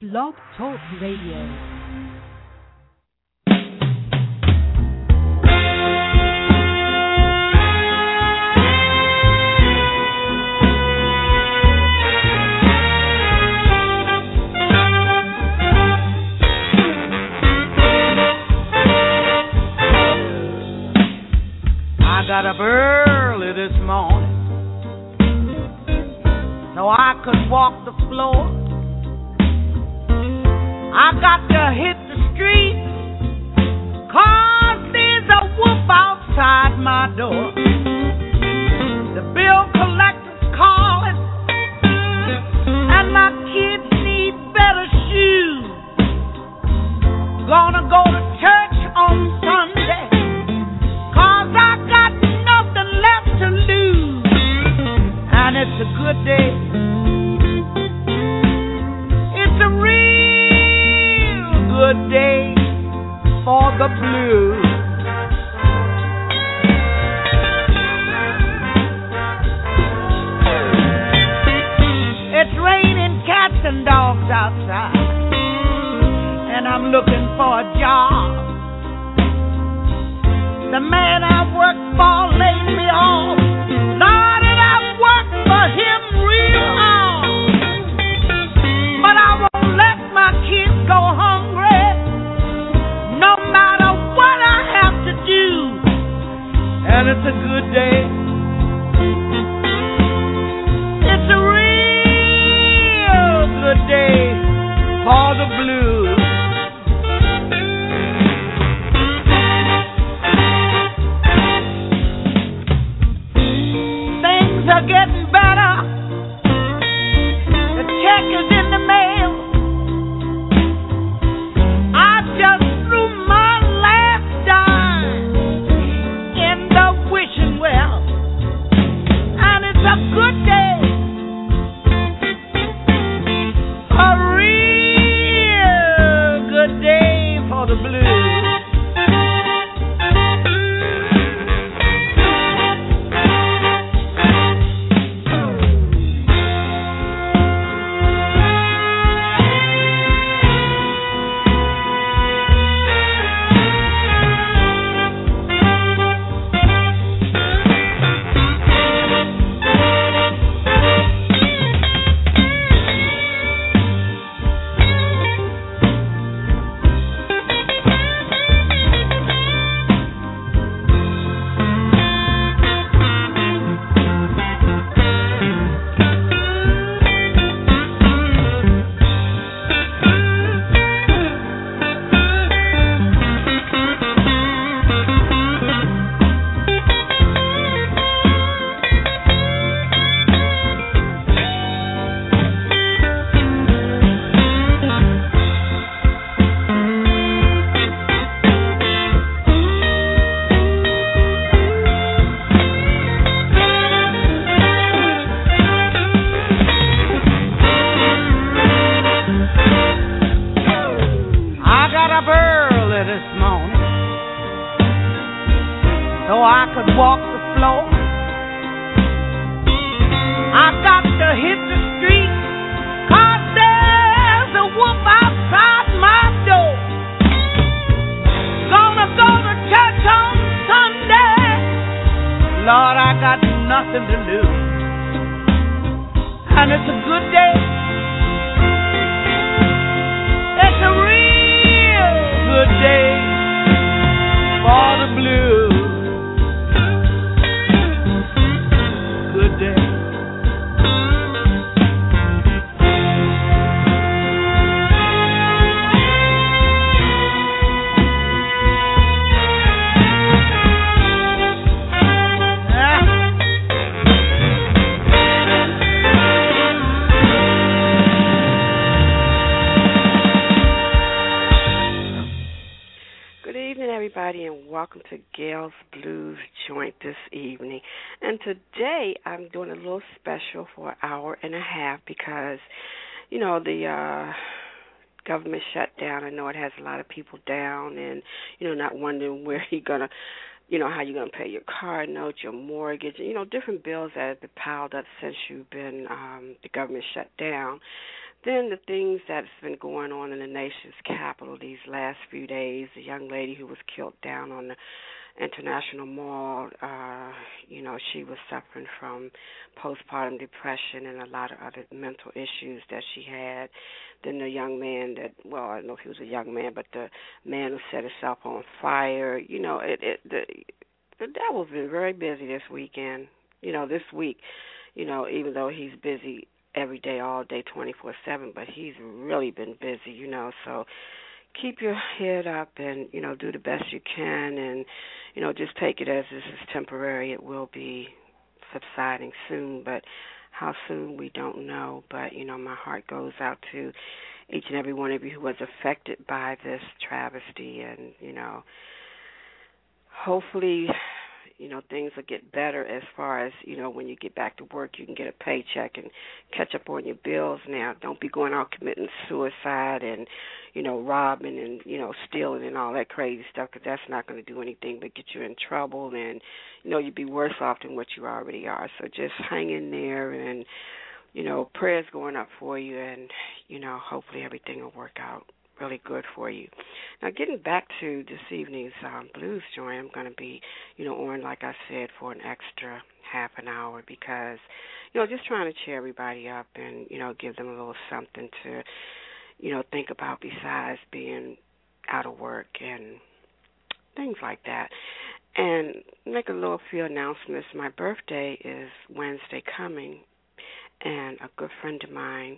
Blog Talk Radio. I got up early this morning so I could walk the floor. I got to hit the street 'cause there's a wolf outside my door. The bill collector's calling and my kids need better shoes. Gonna go to church on Sunday 'cause I got nothing left to lose. And it's a good day. It's a real good day for the blues. It's raining cats and dogs outside, and I'm looking for a job. The man I worked for laid me off. Lord, and I've worked for him real hard. But I won't let my kids go hungry, no matter what I have to do. And it's a good day. It's a real good day for the blues. Are getting better. The check is in the mail. I just threw my last dime in the wishing well, and it's a good day, a real good day for the blues. Today, I'm doing a little special for an hour and a half because, you know, the government shutdown. I know it has a lot of people down and, you know, not wondering where you're going to you know, how you're going to pay your car note, your mortgage, you know, different bills that have been piled up since you've been, the government shut down. Then the things that's been going on in the nation's capital these last few days, the young lady who was killed down on the International Mall, she was suffering from postpartum depression and a lot of other mental issues that she had. Then the young man I don't know if he was a young man, but the man who set himself on fire, the devil's been very busy this weekend. This week, even though he's busy every day, all day, 24/7, but he's really been busy, so keep your head up and, do the best you can and, just take it as this is temporary. It will be subsiding soon, but how soon we don't know. But, my heart goes out to each and every one of you who was affected by this travesty and, hopefully things will get better as far as, when you get back to work, you can get a paycheck and catch up on your bills now. Don't be going out committing suicide and, robbing and, stealing and all that crazy stuff, because that's not going to do anything but get you in trouble and, you'd be worse off than what you already are. So just hang in there and, prayers going up for you and, hopefully everything will work out really good for you. Now, getting back to this evening's blues joint, I'm going to be, on, like I said, for an extra half an hour because, just trying to cheer everybody up and, give them a little something to, think about besides being out of work and things like that. And make a few announcements. My birthday is Wednesday coming, and a good friend of mine,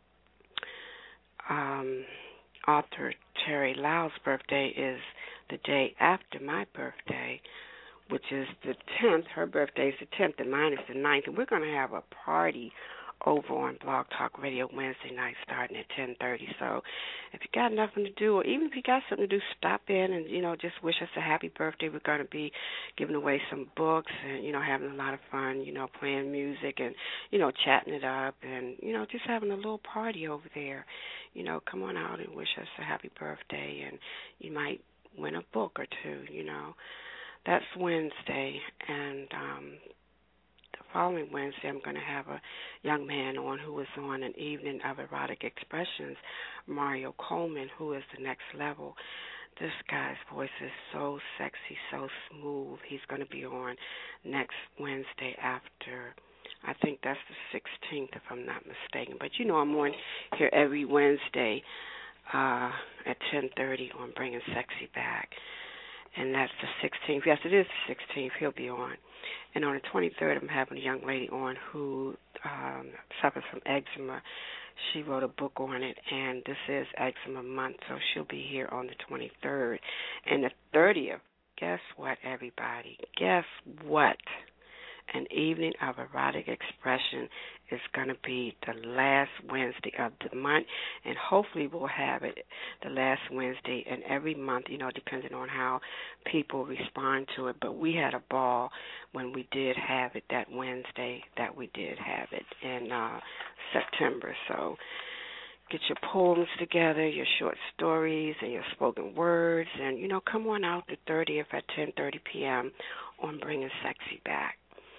author Terry Lau's birthday is the day after my birthday, which is the 10th. Her birthday is the 10th, and mine is the 9th. And we're going to have a party over on Blog Talk Radio Wednesday night starting at 10:30. So if you got nothing to do, or even if you got something to do, stop in and, just wish us a happy birthday. We're going to be giving away some books and, having a lot of fun, playing music and, chatting it up and, just having a little party over there. Come on out and wish us a happy birthday, and you might win a book or two, That's Wednesday, and the following Wednesday I'm going to have a young man on who is on an evening of erotic expressions, Mario Coleman, who is the next level. This guy's voice is so sexy, so smooth. He's going to be on next Wednesday after, I think that's the 16th, if I'm not mistaken. But, I'm on here every Wednesday at 10:30 on Bringing Sexy Back. And that's the 16th. Yes, it is the 16th. He'll be on. And on the 23rd, I'm having a young lady on who suffers from eczema. She wrote a book on it, and this is Eczema Month, so she'll be here on the 23rd. And the 30th, guess what, everybody? Guess what? An evening of erotic expression is going to be the last Wednesday of the month, and hopefully we'll have it the last Wednesday in every month, depending on how people respond to it. But we had a ball when we did have it that Wednesday that we did have it in September. So get your poems together, your short stories, and your spoken words, and, come on out the 30th at 10:30 p.m. on Bringing Sexy Back.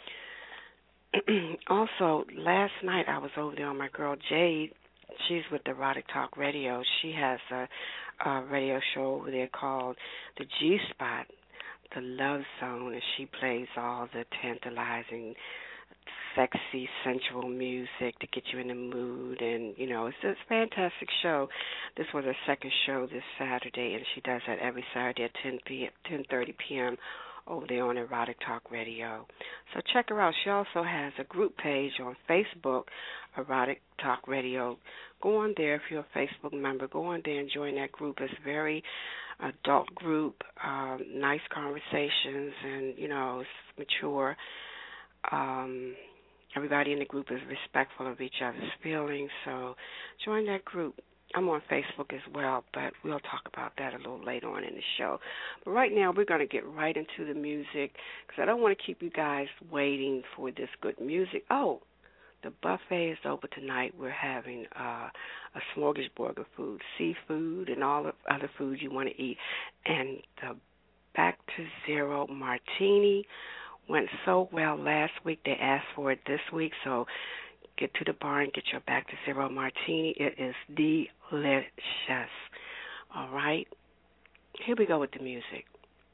Also, last night I was over there on my girl Jade. She's with Erotic Talk Radio. She has a radio show over there called The G-Spot, The Love Zone, and she plays all the tantalizing, sexy, sensual music to get you in the mood. And, it's a fantastic show. This was her second show this Saturday, and she does that every Saturday at 10:30 p.m. over there on Erotic Talk Radio. So check her out. She also has a group page on Facebook, Erotic Talk Radio. Go on there if you're a Facebook member. Go on there and join that group. It's a very adult group, nice conversations, and, it's mature. Everybody in the group is respectful of each other's feelings, so join that group. I'm on Facebook as well, but we'll talk about that a little later on in the show. But right now, we're going to get right into the music because I don't want to keep you guys waiting for this good music. Oh, the buffet is open tonight. We're having a smorgasbord of food, seafood, and all the other foods you want to eat. And the Back to Zero Martini went so well last week. They asked for it this week, so get to the bar and get your Back to Zero martini. It is delicious. All right? Here we go with the music.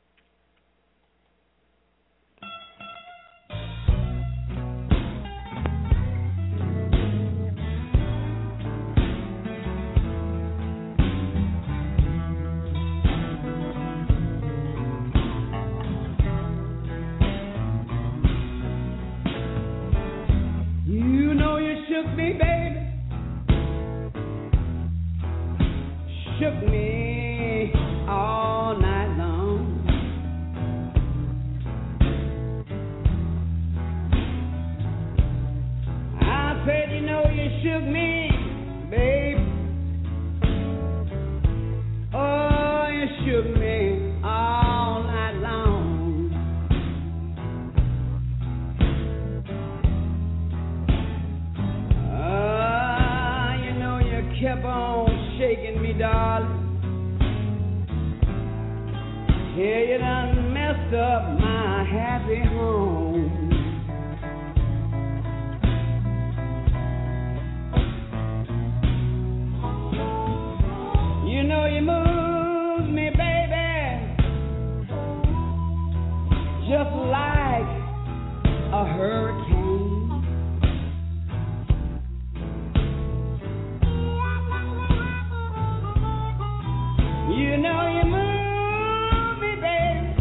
Shook me, baby. Shook me all night long. I said, you know, you shook me, baby. Oh, you shook me all night long. Kept on shaking me, darling. Yeah, you done messed up my happy home. You know you moved me, baby, just like a hurricane. You know you move me, baby.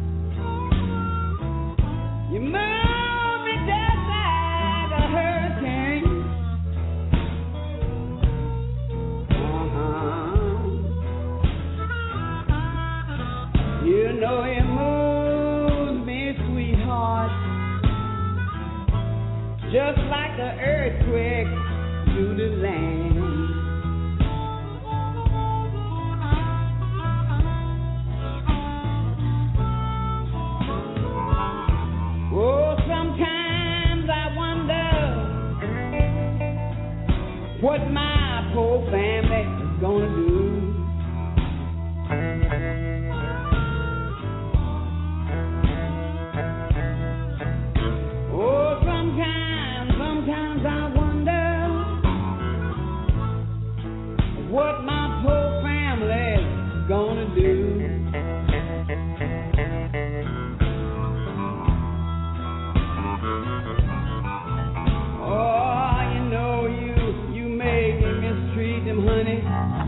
You move me just like a hurricane. You know you move me, sweetheart, just like the earthquake through the land. Oh, sometimes I wonder what my poor family is gonna do. Oh, sometimes I wonder what my poor family is gonna do. Honey,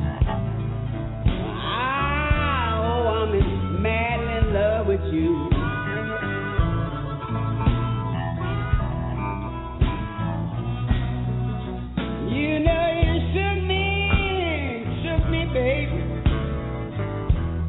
I'm madly in love with you. You know you shook me, baby.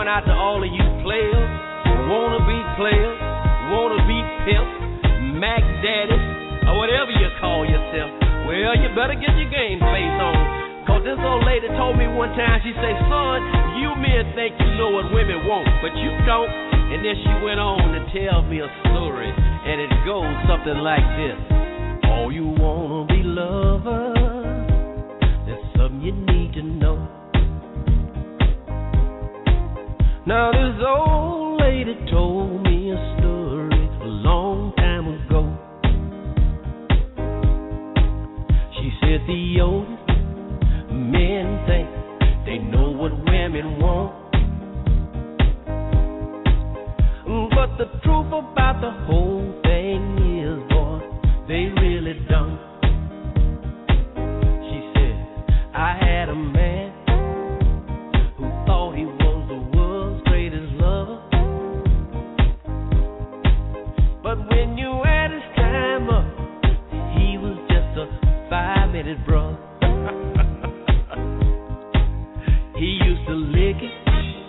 going out to all of you players, wanna be players, wanna be pimps, Mac Daddy, or whatever you call yourself. Well, you better get your game face on. Cause this old lady told me one time, she said, son, you men think you know what women want, but you don't. And then she went on to tell me a story, and it goes something like this. Oh, you wanna be lovers, there's something you need to know. Now this old lady told me a story a long time ago. She said the oldest men think they know what women want, but the truth about the whole thing is, boy, they really don't. She said, I had a man who thought he was the world's greatest lover, but when you had his time up, he was just a 5-minute brother. He used to lick it,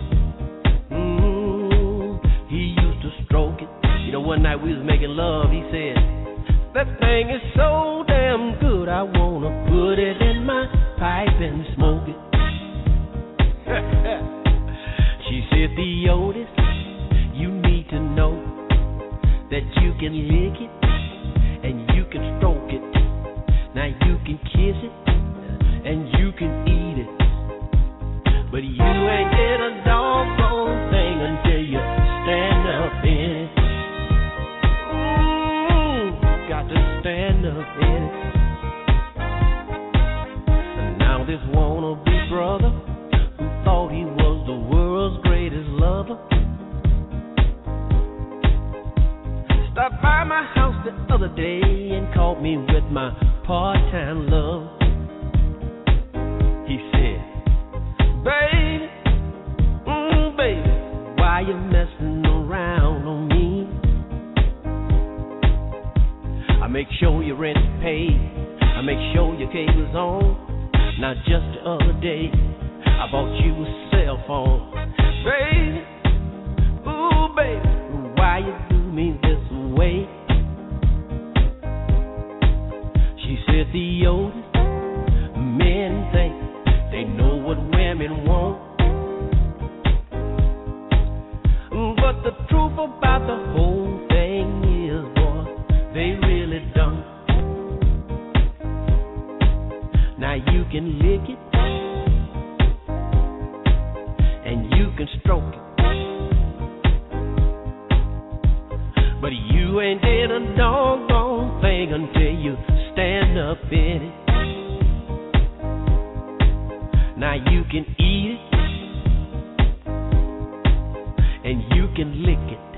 he used to stroke it. You know, one night we was making love, he said, that thing is so damn good, I wanna put it in my pipe and smoke it. She said, the oldest, you need to know that you can lick it and you can stroke it. Now you can kiss it and you can eat it, but you ain't get a doggone thing until you stand up in it. Got to stand up in it. And now this wannabe brother who thought he was the world's greatest lover stopped by my house the other day and caught me with my part-time love. He said, baby, baby, why you messing around on me? I make sure your rent is paid, I make sure your cable's on. Now just the other day, I bought you a cell phone. Baby, ooh baby, why you do me this way? She said the oldest men think they know what women want, but the truth about the whole thing is, boy, they really don't. Now you can lick it and you can stroke it, but you ain't did a doggone thing until you stand up in it. Now you can eat it and you can lick it,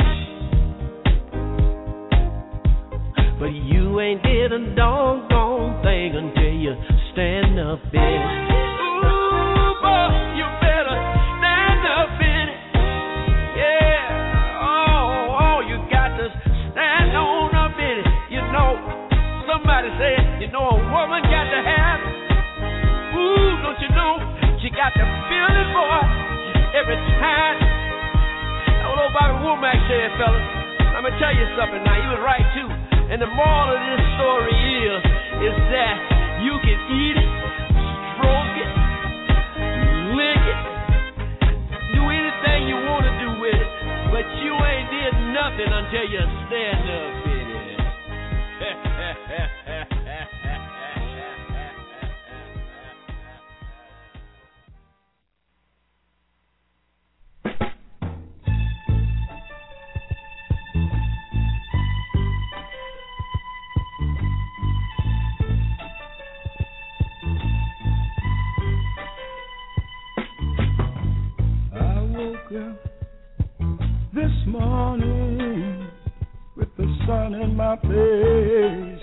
but you ain't did a doggone thing until you stand up in it. Ooh, boy, you better stand up in it. Yeah, oh, you got to stand on up in it. You know, somebody said, you know, a woman got to have it. Ooh, don't you know, she got to feel it, boy, every time. I don't know about Womack said, fellas. I'm going to tell you something now. He was right, too. And the moral of this story is that you can eat it, stroke it, lick it, do anything you want to do with it, but you ain't did nothing until you stand up in it. This morning with the sun in my face,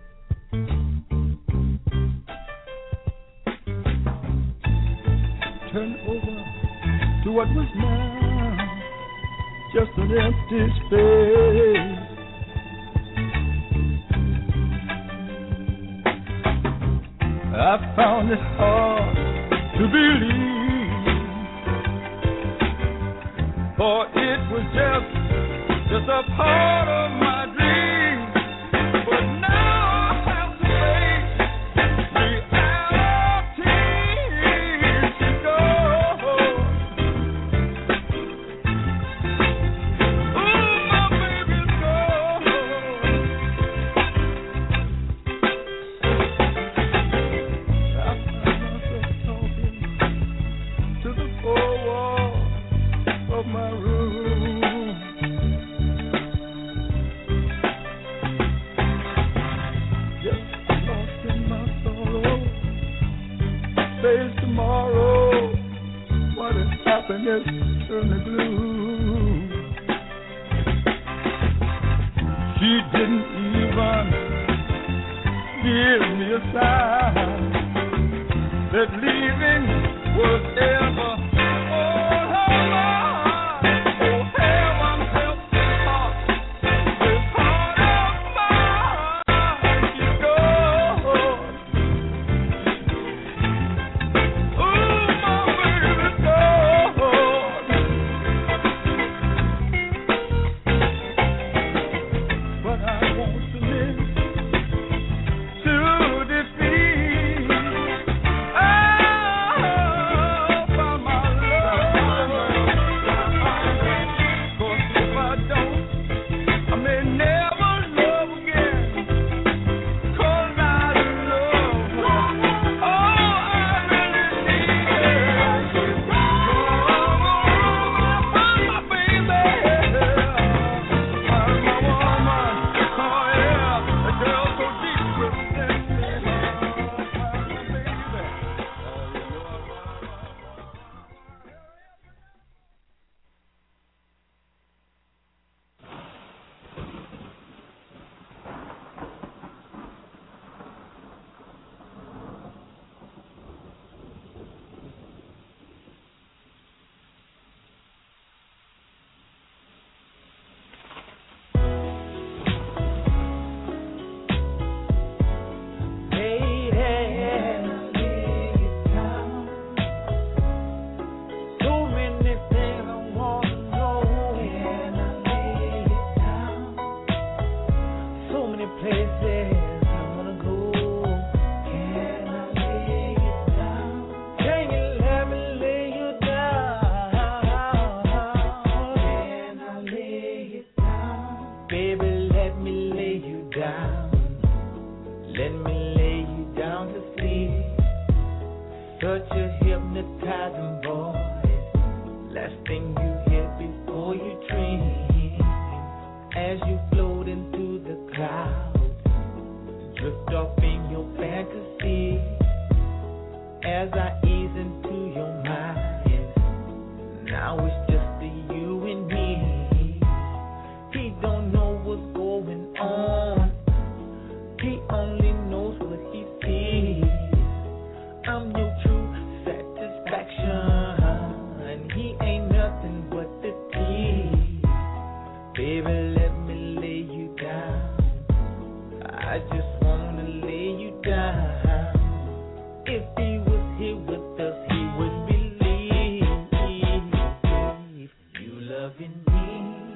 turned over to what was now just an empty space. I found it hard to believe thought it was just a part of my dream. But now I have to face reality. She goes. Ooh, my baby's gone. I find myself talking to the four walls of my room. Just lost in my sorrow. Face tomorrow. What is happiness in the gloom? She didn't even give me a sign that leaving was ever on her mind. Oh, heaven help this heart of mine. She goes. Ooh, my baby goes. But I want to live to defeat. Oh, by my love. 'Cause if I don't, I may never love again. 'Cause I love her. Oh, I really need her. My baby, my woman. Oh yeah, a girl so deep within me. My baby. So many things I wanna know. So many places I wanna go. Can you let me lay you down? Baby, let me lay you down. Let me lay you down to sleep. Such a hypnotizing voice. Last thing you hear before you dream. As you float into the clouds, drift off in your fantasy. As I ease into your mind, now it's just the you and me. He don't know what's going on. He only knows what he sees. I'm your true satisfaction. He ain't nothing but the tease. Baby, let me lay you down. I just wanna lay you down. If he was here with us, he would believe. You loving me.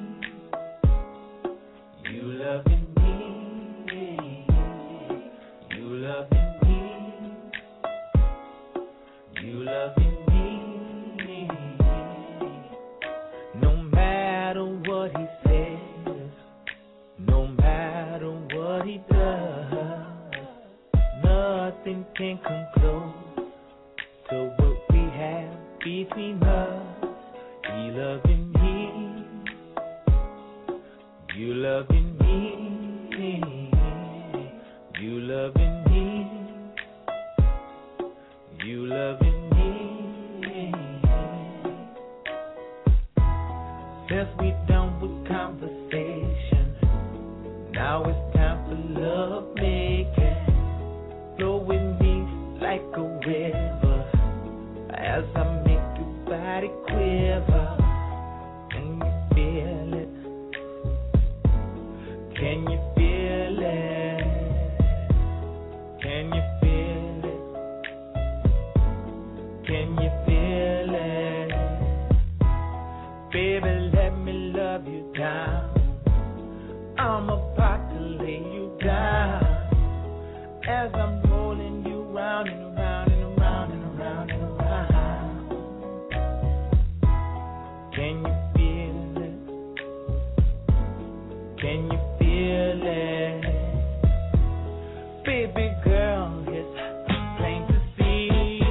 You loving me. You loving me. You loving me. No matter what he says, no matter what he does, nothing can come close to what we have between us. He loving me. You loving me. You loving me. You loving me. Since we done with conversation, now it's time for love making. Flow with me like a river as I make your body quiver. Can you feel it? Can you feel it? Can you feel it? Can you feel it? Baby, Baby, let me love you down. I'm about to lay you down as I'm rolling you round and around and around and around and around. Can you feel it? Can you feel it? Baby girl, it's plain to see.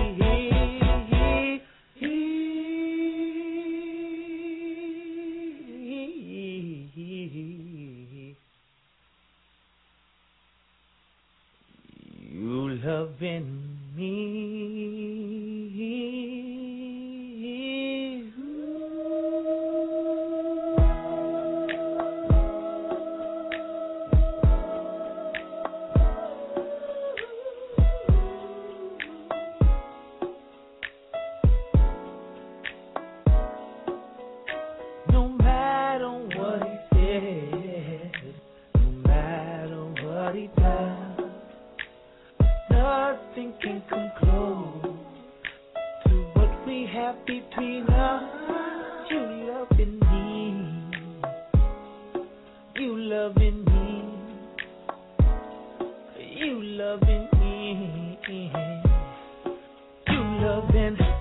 You loving me. No matter what he says, no matter what he does, nothing can come close to what we have between us. You loving me, you loving me, you loving me, you loving me.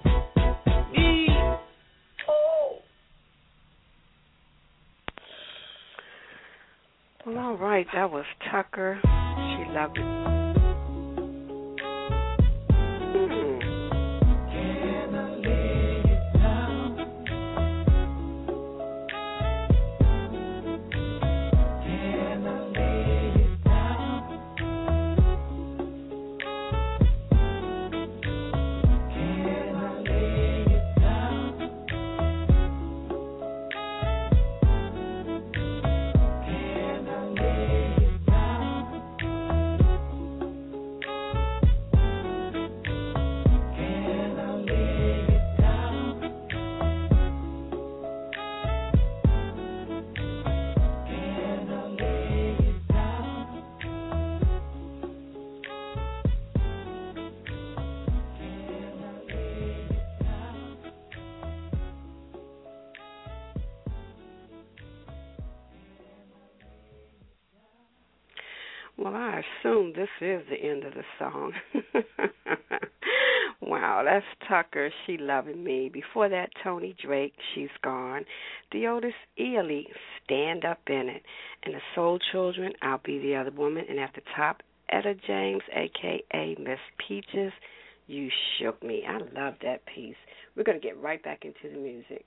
Oh. Well, all right, that was Tucker. She loved it. Can I lay it down? Can I lay it down? Can I lay it down? Can I lay it down? Can I lay it down? Can I lay it down? Can I lay it down? Well, I assume this is the end of the song. Wow, that's Tucker, She Loving Me. Before that, Tony Drake, She's Gone. Deotis Ealy, Stand Up In It. And the Soul Children, I'll Be the Other Woman. And at the top, Etta James, a.k.a. Miss Peaches, You Shook Me. I love that piece. We're going to get right back into the music.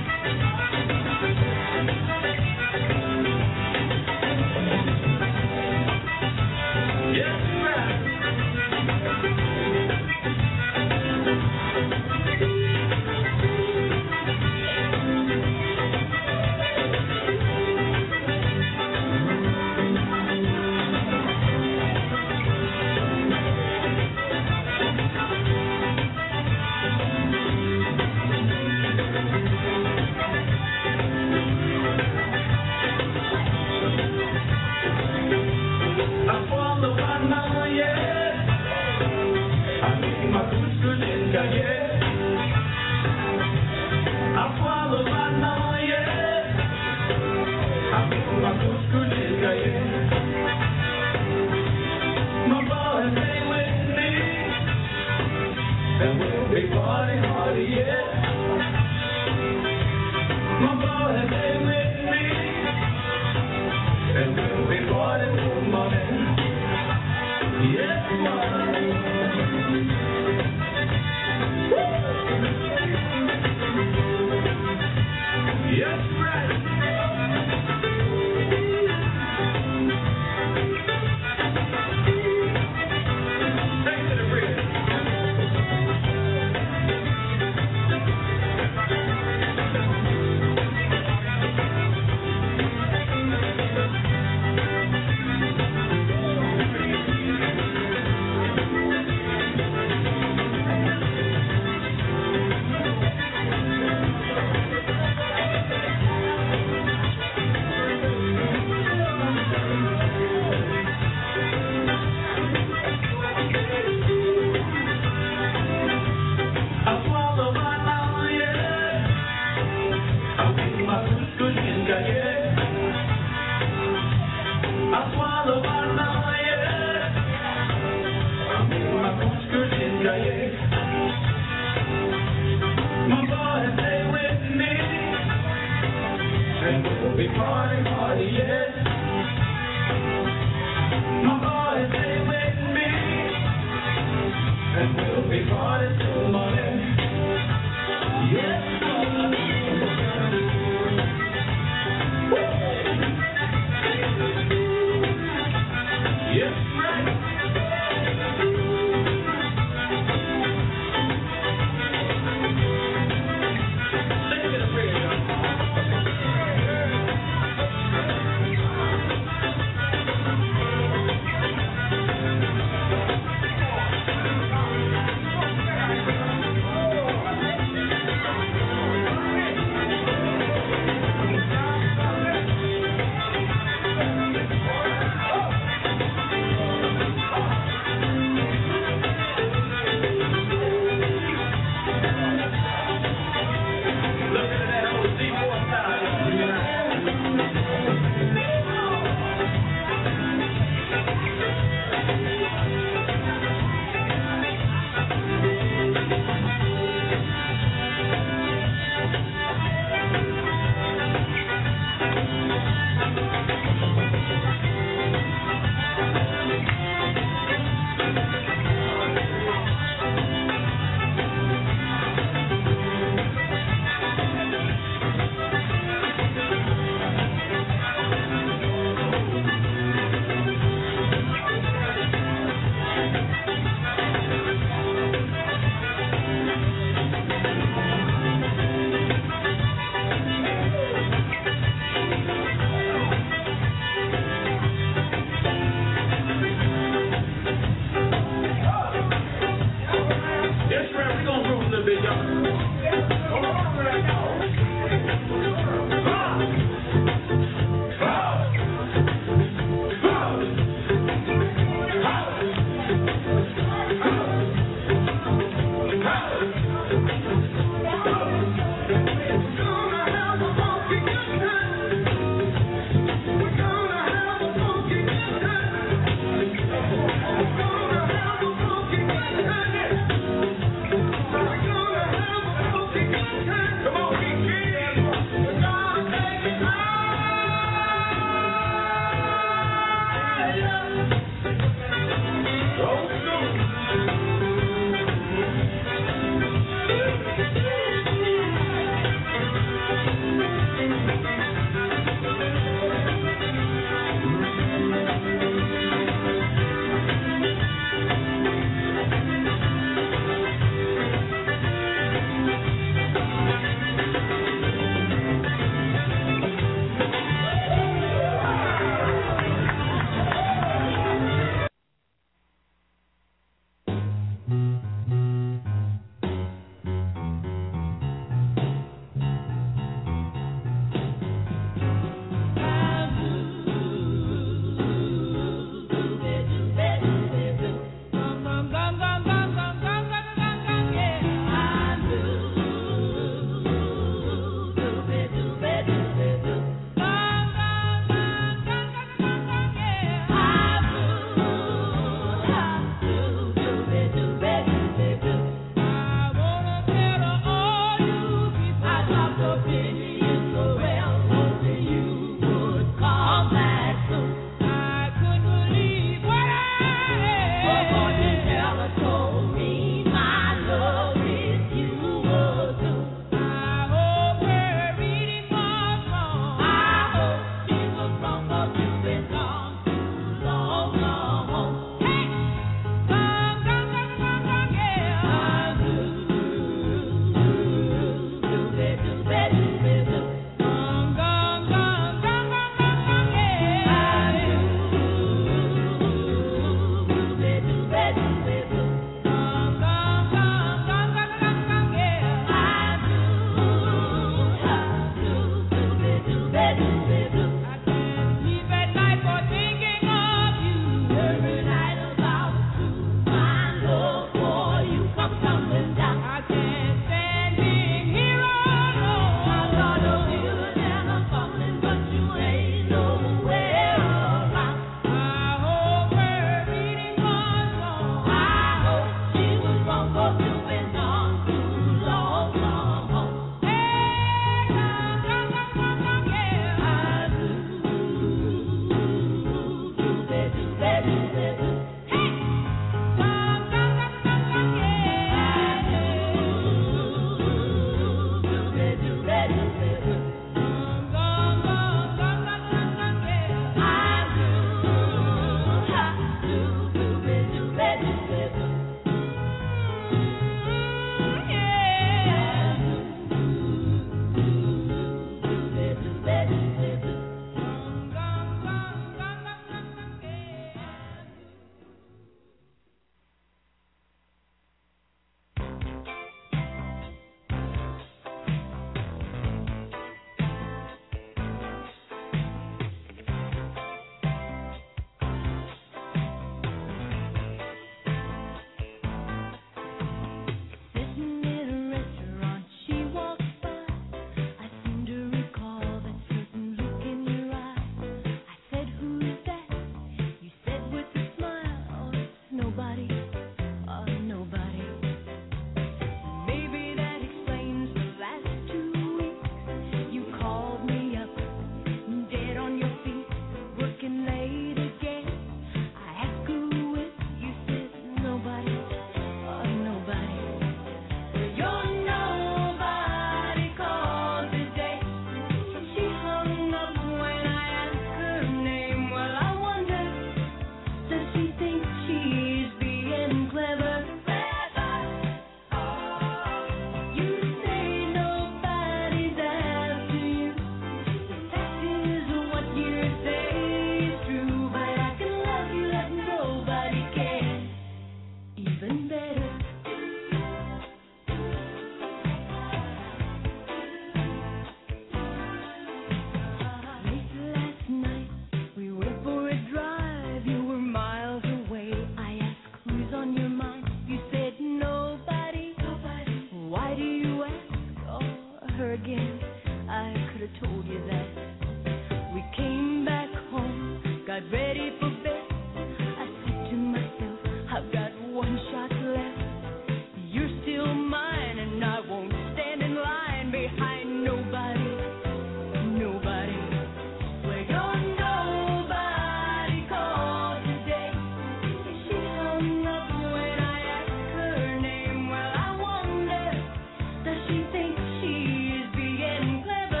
night ready for bed. I said to myself, I've got one shot left. You're still mine, and I won't stand in line behind nobody, nobody. Well, you're nobody called today. She hung up when I asked her name. Well, I wonder, does she think she is being clever?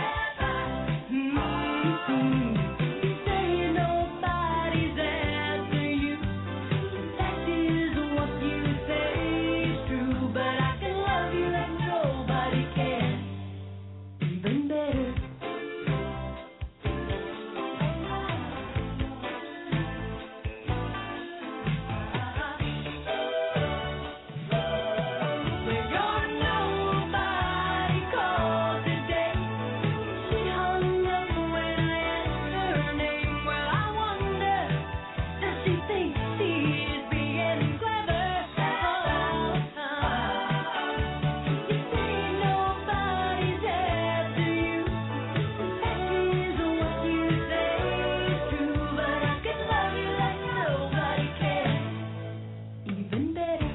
You say nobody's after you. That is what you say is true, but I can love you like nobody can. Even better. Well, you're nobody called today. She hung up when I asked her name. Well, I wonder, does she think she is being clever? You say nobody's after you. That is what you say is true, but I can love you like nobody can. Even better.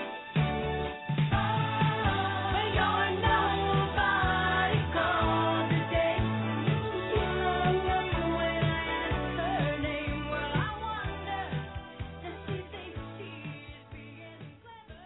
Well, you're nobody called today. She hung up when I asked her name. Well, I wonder, does she think she is being clever?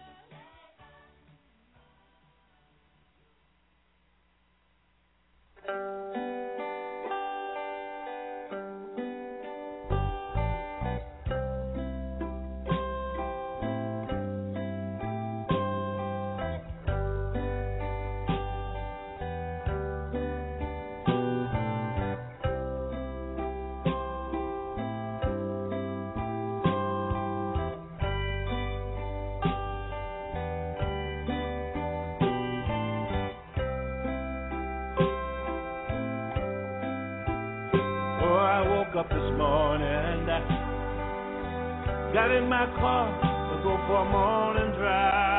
Oh, I woke up this morning, got in my car to go for a morning drive.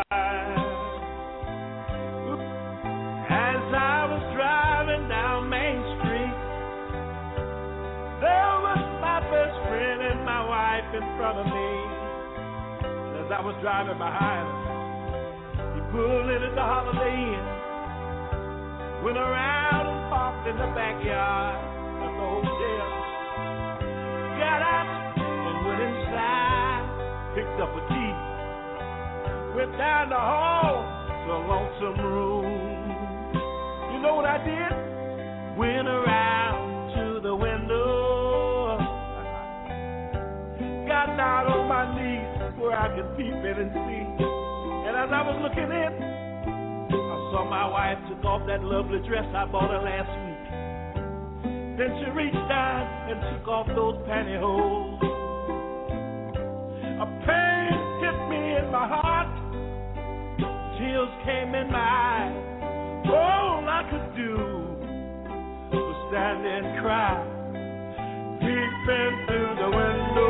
As I was driving down Main Street, there was my best friend and my wife in front of me. And as I was driving behind him, he pulled in at the Holiday Inn, went around and parked in the backyard of the hotel, got out and went inside, picked up a key, went down the hall to a lonesome room. You know what I did? Went around to the window, got down on my knees where I could peep in and see. And as I was looking in, I saw my wife took off that lovely dress I bought her last week. Then she reached down and took off those pantyhose. A pain hit me in my heart, chills came in my eyes. All I could do was stand and cry, peeping through the window.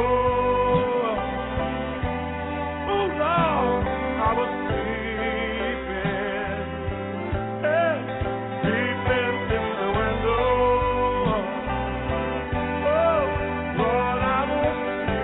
Oh Lord, I was peeping, hey, peeping through the window. Oh Lord, I was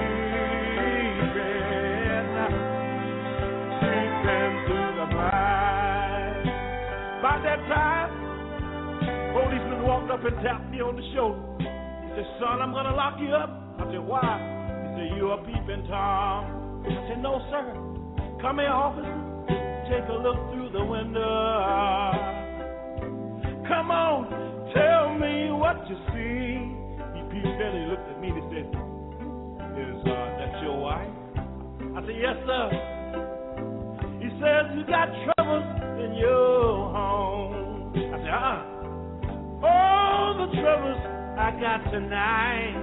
peeping through the blind. By that time, policeman walked up and tapped me on the shoulder. He said, "Son, I'm gonna lock you up." I said, "Why?" He said, "You a peeping Tom." I said, "No, sir. Come here, officer. Take a look through the window. Come on, tell me what you see." He peeped in, he looked at me and he said, "Is that your wife?" I said, "Yes, sir." He says, "You got troubles in your home." I said, "All the troubles I got tonight,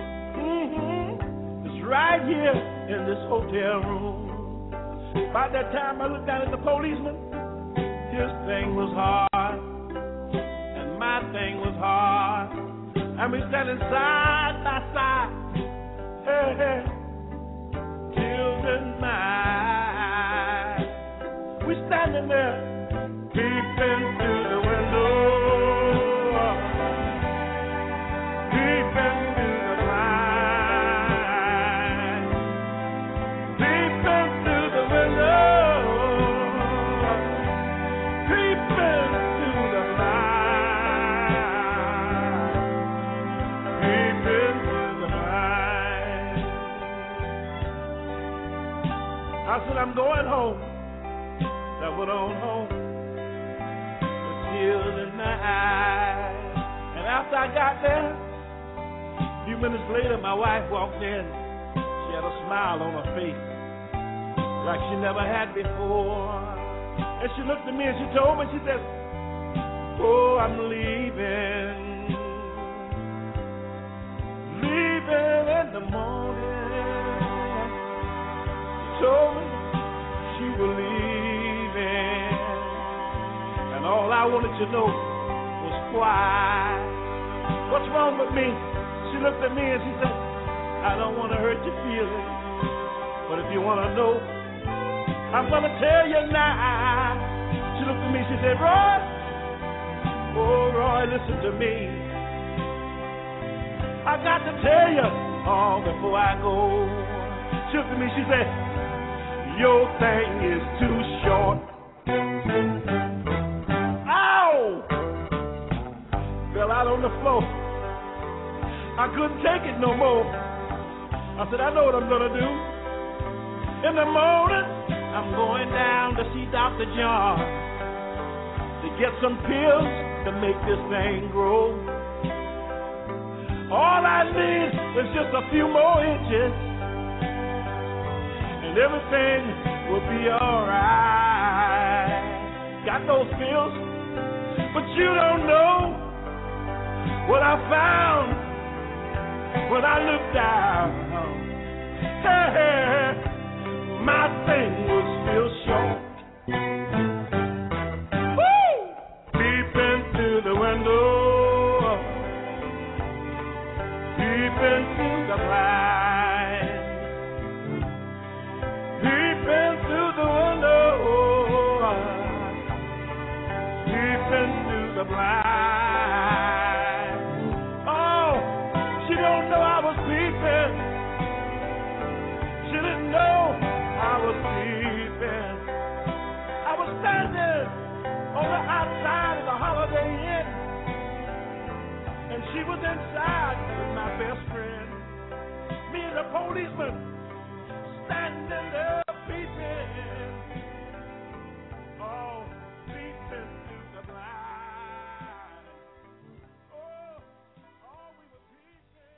it's right here in this hotel room." By that time, I looked down at the policeman. His thing was hard, and my thing was hard, and we standing side by side. Hey, hey, tears in my eyes. We standing there, peeping through the window, peeping through the blind. I said, I'm going home. I went on home with tears in my eyes. And after I got there, a few minutes later, my wife walked in. She had a smile on her face like she never had before. And she looked at me and she told me, she said, oh, I'm leaving. Leaving in the morning. She told me she was leaving. And all I wanted to know was why. What's wrong with me? She looked at me and she said, I don't want to hurt your feelings. But if you want to know, I'm going to tell you now. She looked at me, she said, Roy, oh, Roy, listen to me. I got to tell you all before I go. She looked at me, she said, your thing is too short. Ow! Fell out on the floor. I couldn't take it no more. I said, I know what I'm going to do. In the morning, I'm going down to see Dr. John to get some pills to make this thing grow. All I need is just a few more inches, and everything will be alright. Got those pills, but you don't know what I found when I looked down. Hey, my thing was still short. Woo! Peeping through the window, peeping through the blind, peeping through the window, peeping through the blind. Oh, she don't know I was peeping. She didn't know I was sleeping. I was standing on the outside of the Holiday Inn, and she was inside with my best friend. Me and the policeman standing there peeping. Oh, peeping through the blind. Oh, we were peeping.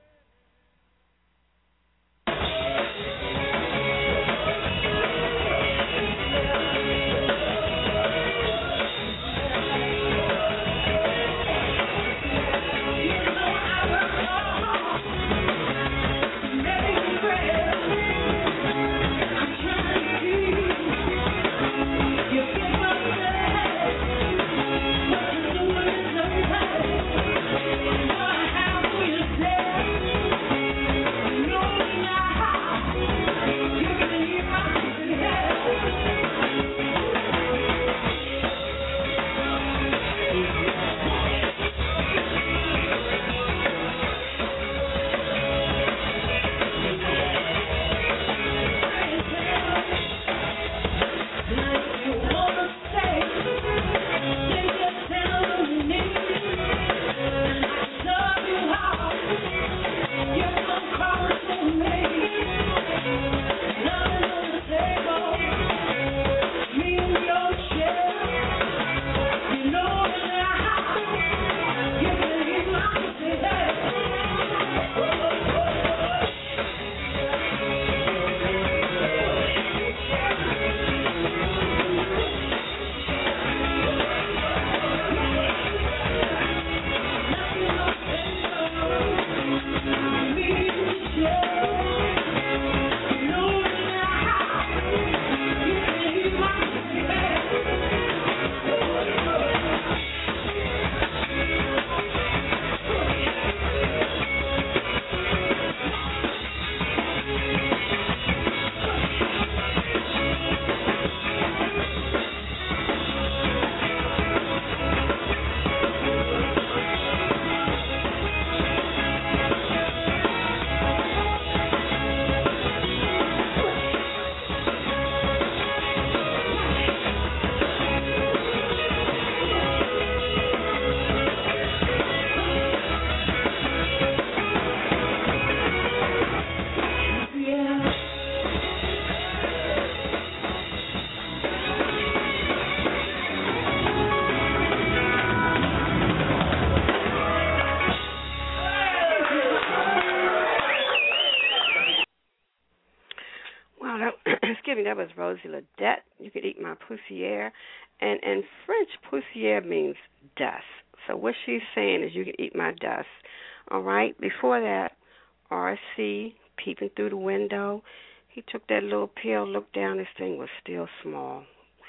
excuse me, that was Rosie Ledette. You could eat my poussiere. And in French, poussiere means dust. So what she's saying is you can eat my dust. All right? Before that, R.C. peeping through the window. He took that little pill, looked down, this thing was still small.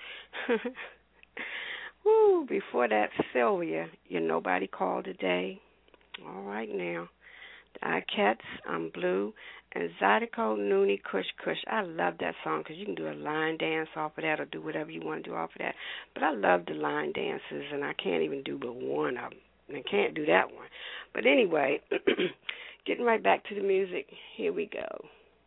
Woo, before that, Sylvia, you're nobody called today. All right now. The Ikettes, I'm Blue, and Zydeco, Noonie, Kush Kush. I love that song because you can do a line dance off of that or do whatever you want to do off of that. But I love the line dances, and I can't even do but one of them. I can't do that one. But anyway, getting right back to the music, here we go.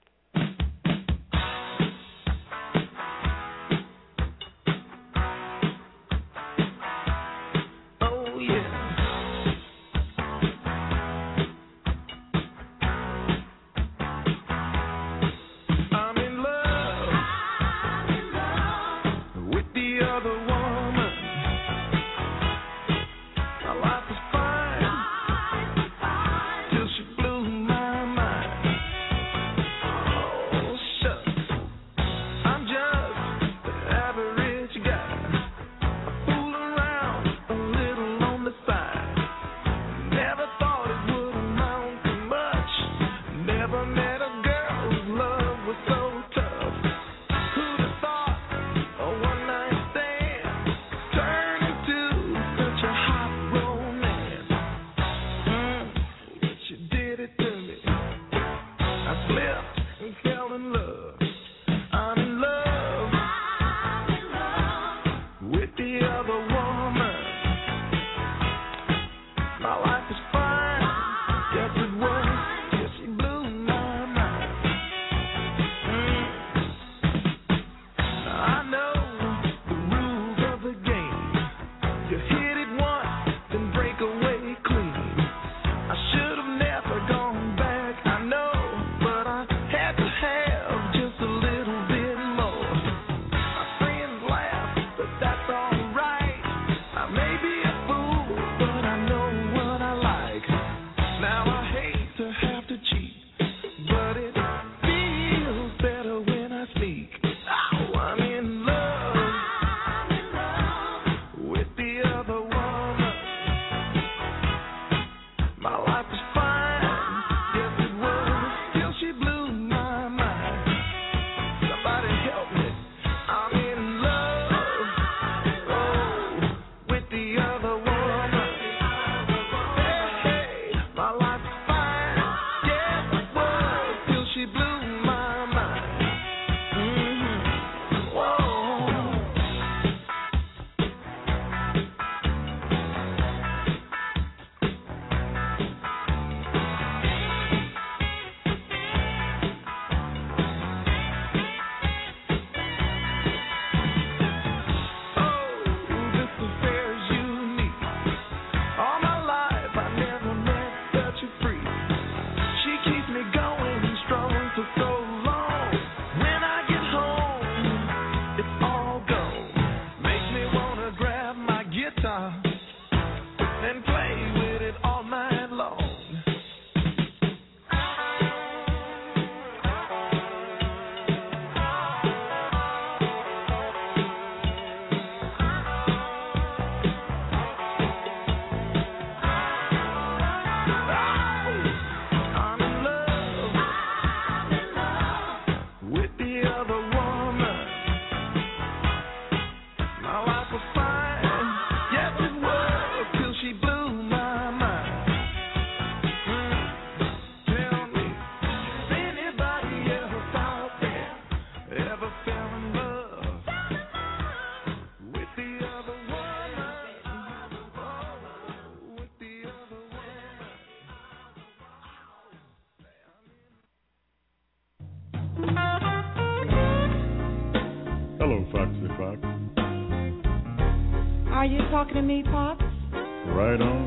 Are you talking to me, Pop? Right on.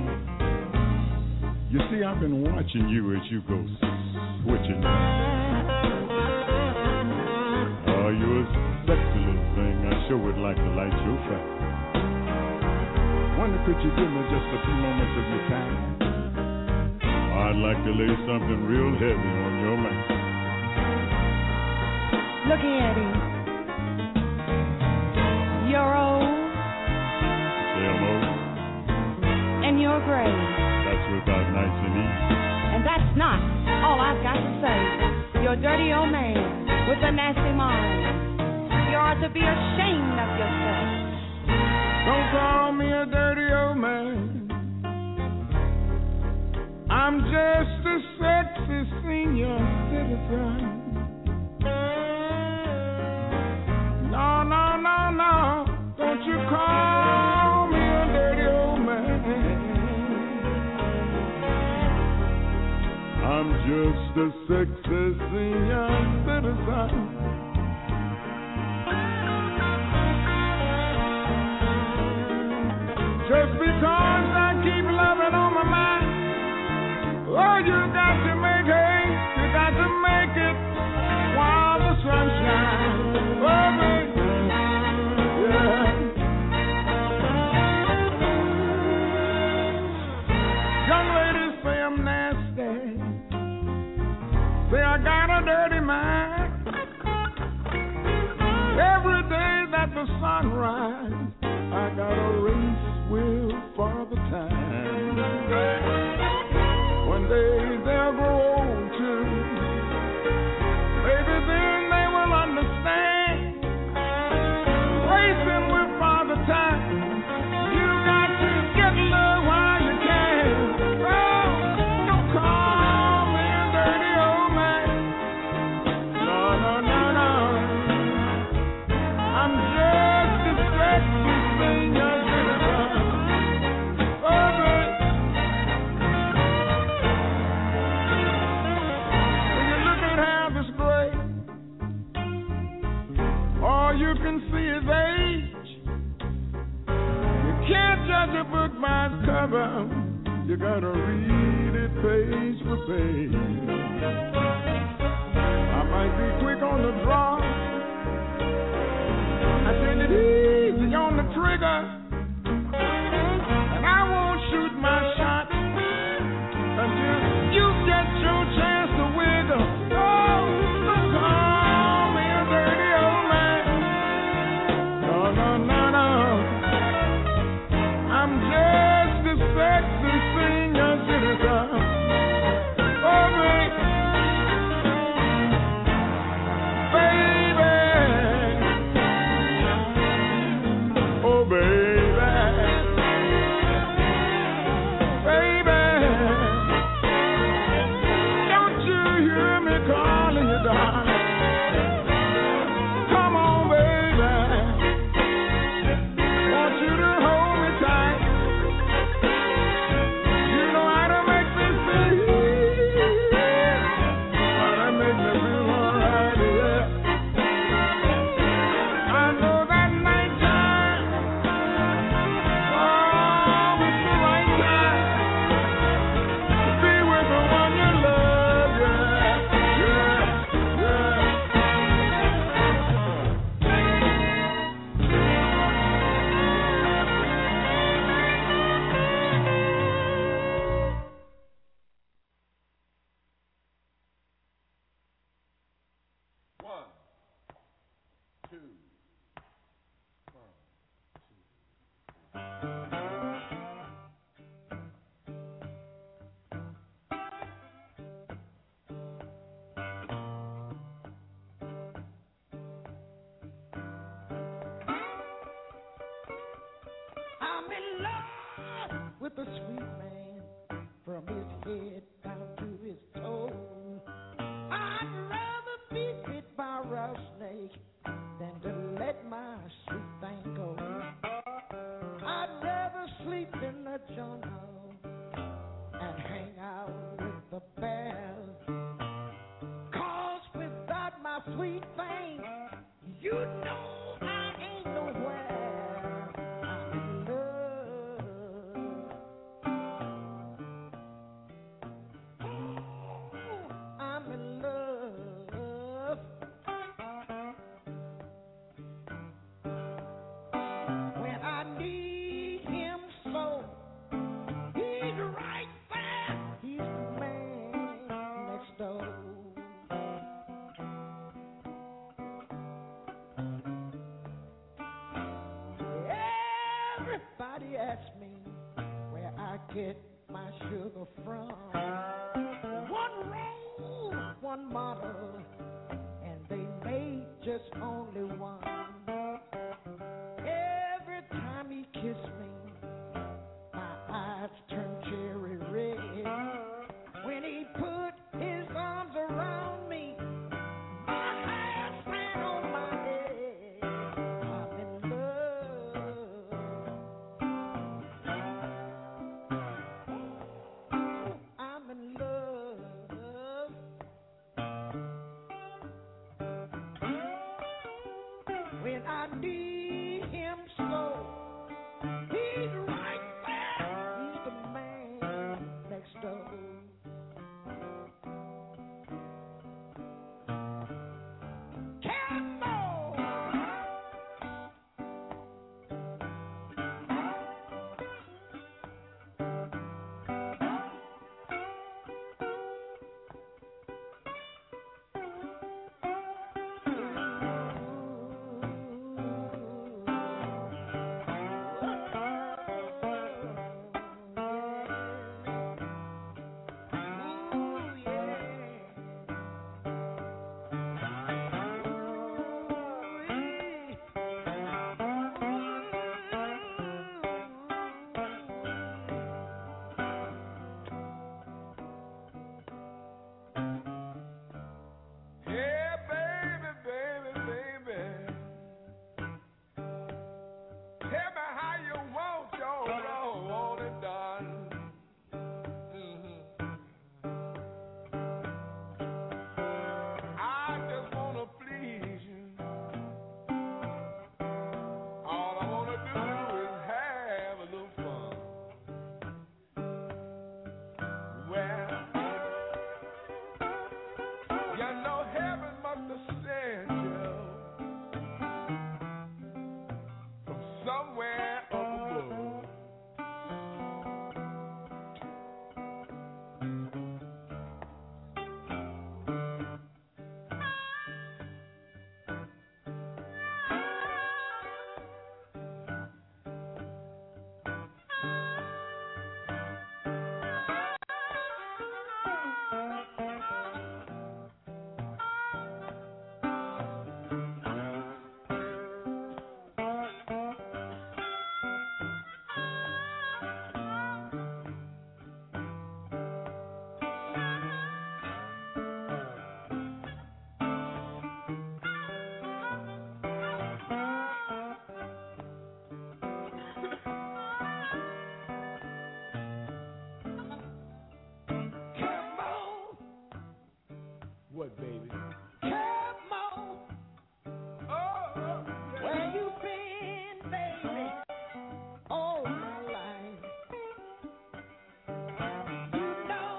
You see, I've been watching you as you go switching. Oh, you're a sexy little thing. I sure would like to light your fire. Wonder, could you give me just a few moments of your time? I'd like to lay something real heavy on your mind. Looking at him. a dirty old man with a nasty mind. You ought to be ashamed of yourself. Don't call me a dirty old man. I'm just a sexy senior citizen. No, no, no, no. Don't you call me a dirty old man. I'm just a sexy senior citizen. Just because I keep loving on my mind. Oh, you got to make it. You got to make it while the sun shines. Oh, baby. Yeah. Young ladies say I'm nasty. Say I got a dirty mind. Every day that the sun rises, I got a race with Father Time. One day they'll grow old too. Maybe then they will understand. Racing with Father Time. You got to get love while you can. Oh, don't call me a dirty old man. No, no, no, no. I'm just a sexy senior citizen. Oh, baby. When you look at Elvis Gray, all you can see is age. You can't judge a book by its cover. You gotta read it page for page. I might be quick on the draw. I take it easy on the trigger, and I won't shoot my shot until you get your chance to wiggle. Oh, don't call me a dirty old man. No, no, no, no. I'm just a sexy senior citizen. Oh, baby. Oh, baby, baby, don't you hear me calling you, darling? Come on, baby, want you to hold me tight. You know how to make me feel, how to make me feel alright, yeah. I know that nighttime. Oh, it's the right time to be with the one you love, yeah, yeah, yeah. One, two. I'm in love with the sweet man from his head down to his toes. I'd rather be bit by a rattlesnake than to let my sweet thing go. I'd rather sleep in the jungle and hang out with the bears. 'Cause without my sweet thing, you know I ain't nowhere. I'm in love. Oh, I'm in love. When I need him so, he's right there. He's the man next door. Everybody asks me where I get my sugar from. One roll one model, and they made just only one. Every time he kissed me, my eyes turned cherry red. When he put his arms around me, my hands ran on my head. I'm in love. I'm in love. When I need him so, he's right there. He's the man next door. Come on. Yeah, baby, baby, baby. Tell me how you want your love, want it done. I just wanna please you. All I wanna do is have a little fun. Well, you know heaven must have sent you from somewhere up above. Come on. What, baby? Come on. Oh, Where you been, baby, all my life? You know,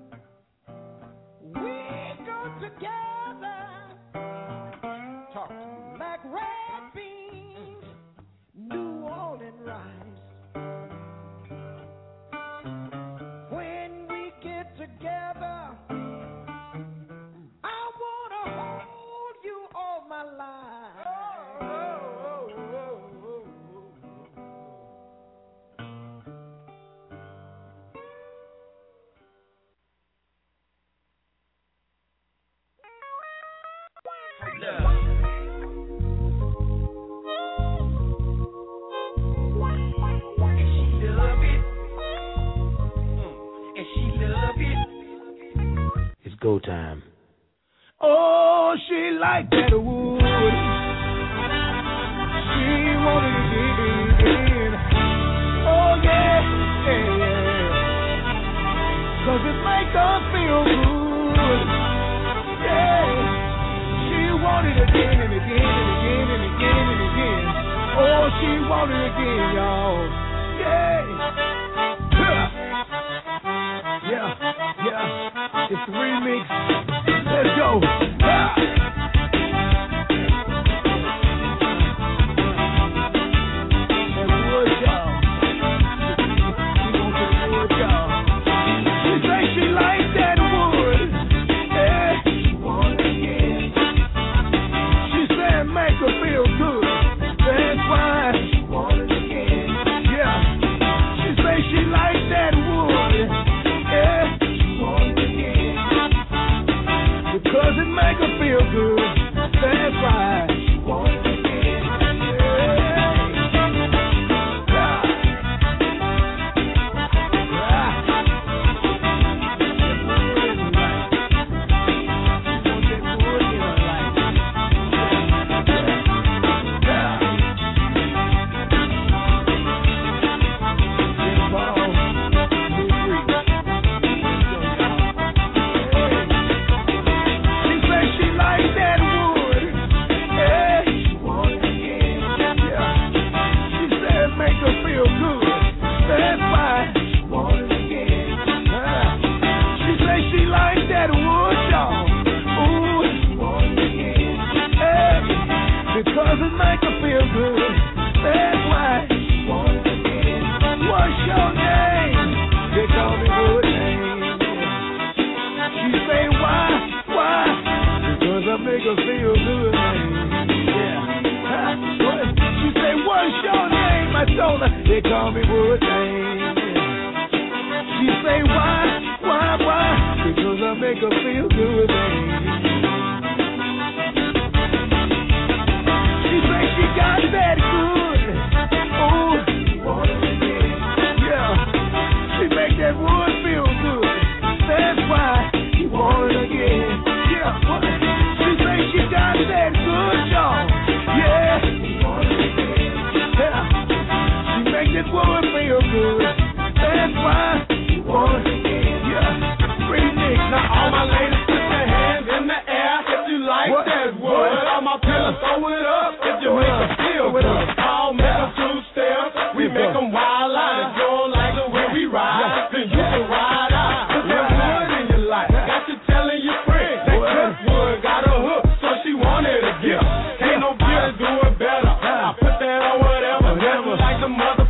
we go together talk to me. like red beans, New Orleans rice. When we get together, I wanna hold you all my life. It's go time. Oh, she liked that wood. She wanted it again. Oh, yeah, yeah, yeah. 'Cause it makes her feel good. Yeah. She wanted it again and again and again and again and again. Oh, she wanted it again, y'all. Yeah. Yeah, yeah. It's the remix. Let's go. That wood, y'all. She gon' get wood, y'all. She say she likes that wood. Yeah. She want it again. She said make her feel good. That's why she want it again. Yeah. She say she likes that wood. Yeah. She want it again. feel good. That's right. They call me Wood Dame. She say why? Because I make her feel good. She say she got that good. Oh, yeah. She make that wood feel good. That's why she want it again. Yeah. She say she got that good, y'all. Yeah. Make this woman feel good. That's why you want it. Yeah. Pretty Nick. Now all my ladies put your hands in the air if you like what? That wood. All my fellas throw it up if you make them feel good. I'll make them two-step. We make them wild out. If you don't like the way we ride, then you can ride out. Put that wood in your life. Got you telling your friends that good wood got a hook, so she wanted a gift. Ain't no better do it better. I put that on whatever. Never like the mother.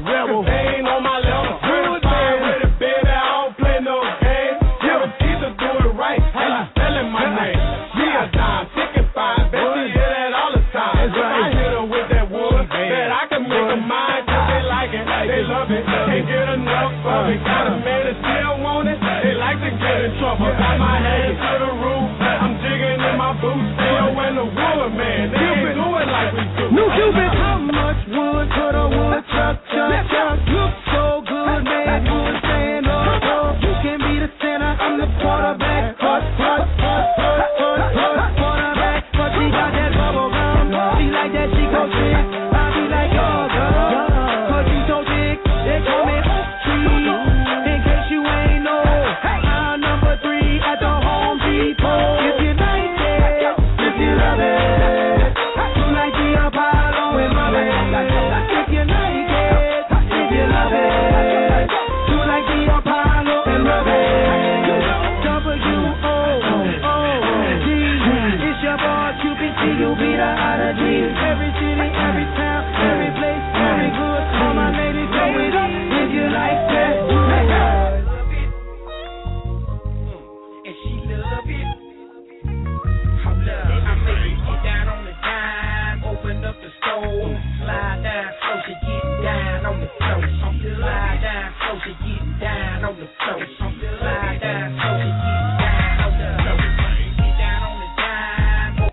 Got a man that still want it. They like to get in trouble. Got my hands to the roof. I'm digging in my boots. Still when the wood man. They ain't do it like we do. New Cupid. How much wood could a wood chuck? Look so good, man. Wood stand up. You can be the center. I'm the quarterback. Quarterback. But she got that bubble gum. She like that she goes in. I be like, oh, girl. Cause you so thick. They call me. Every city, every town, every place, every good. All my ladies, throw it up if you like that. And she love it. Hold up, I make you get down on the dime, open up the stove, slide down close to getting down on the floor. Slide down close to getting down on the floor. Slide down close to getting down on the floor. Get down on the dime.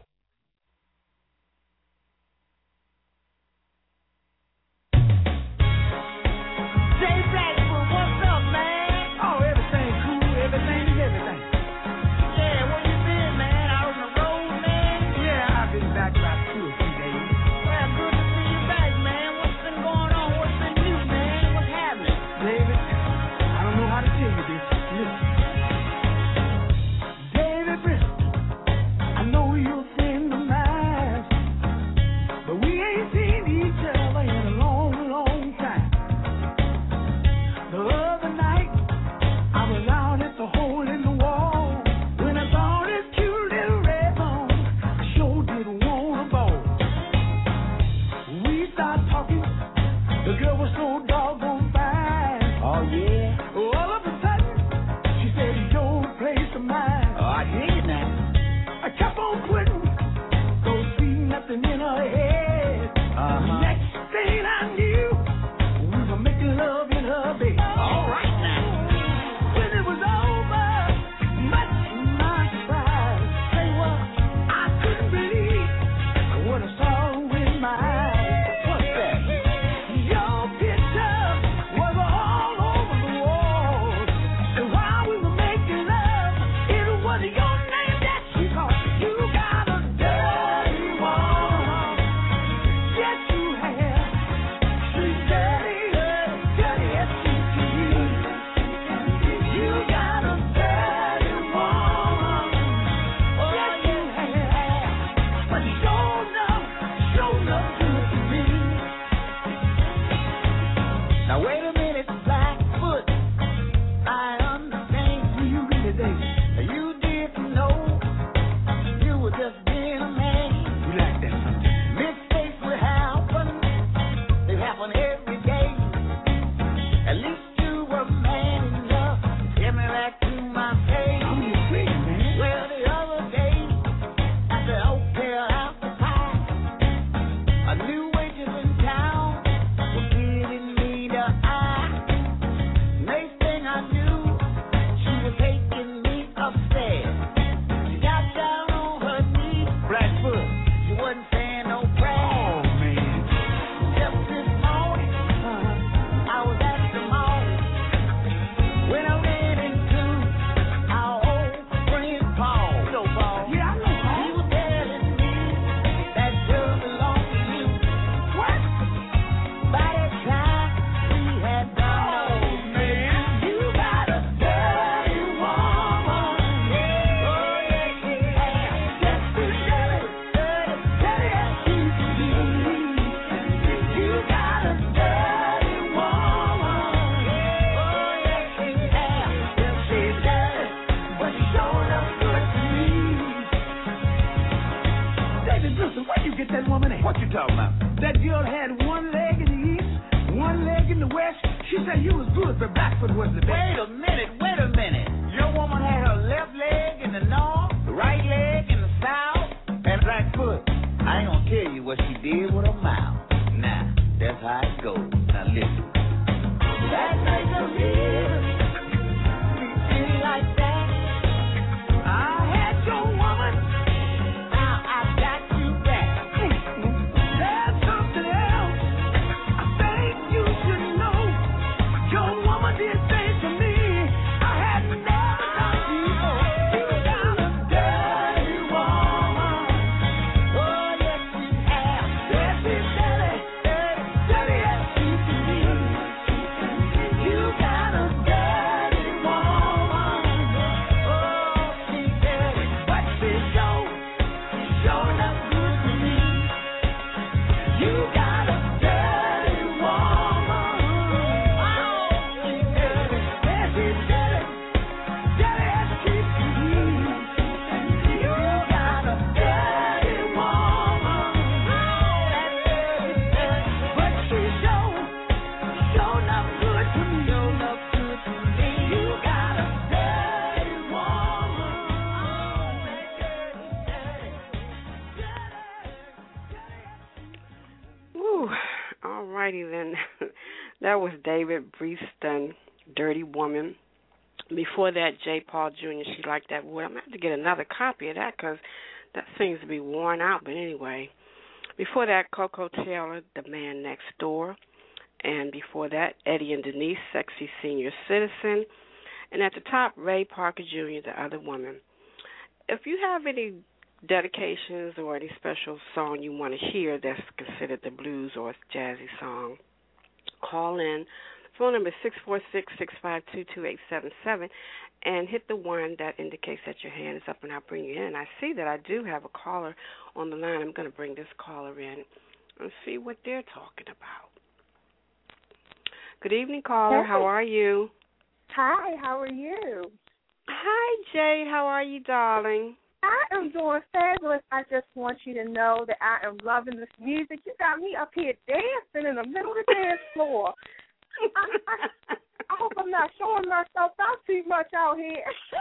Listen, where you get that woman at? What you talking about? That girl had one leg in the east, one leg in the west. She said you was good, but Blackfoot was the best. Wait a minute. Your woman had her left leg in the north, right leg in the south, and Blackfoot. I ain't gonna tell you what she did with her mouth. Nah, that's how it goes. Now listen. That night of feel like that. I had your woman. Now I got you back. There's something else I think you should know. Your woman did things to me I had never done before. You got a dirty woman. Oh, yes, she has. Yes, she's dirty, dirty as she can be. You got a dirty woman. Oh, she dirty. But she sure enough good to me. You got a dirty woman. Oh, she dirty. Yes, she's dirty, dirty as she can be. You got a dirty woman. But she sure enough good to me. You got a dirty woman. Ooh, all righty then. That was David Breaston, Dirty Woman. Before that, J. Paul Jr., She Liked That Wood. I'm going to have to get another copy of that because that seems to be worn out. But anyway, before that, Coco Taylor, The Man Next Door. And before that, Eddie and Denise, Sexy Senior Citizen. And at the top, Ray Parker Jr., The Other Woman. If you have any dedications or any special song you want to hear that's considered the blues or jazzy song, call in. Phone number is 646-652-2877, and hit the one that indicates that your hand is up, and I'll bring you in. I see that I do have a caller on the line. I'm going to bring this caller in and see what they're talking about. Good evening, caller. Hey. How are you? Hi, how are you? Hi, Jay. How are you, darling? I am doing fabulous. I just want you to know that I am loving this music. You got me up here dancing in the middle of the dance floor. I hope I'm not showing myself out too much out here.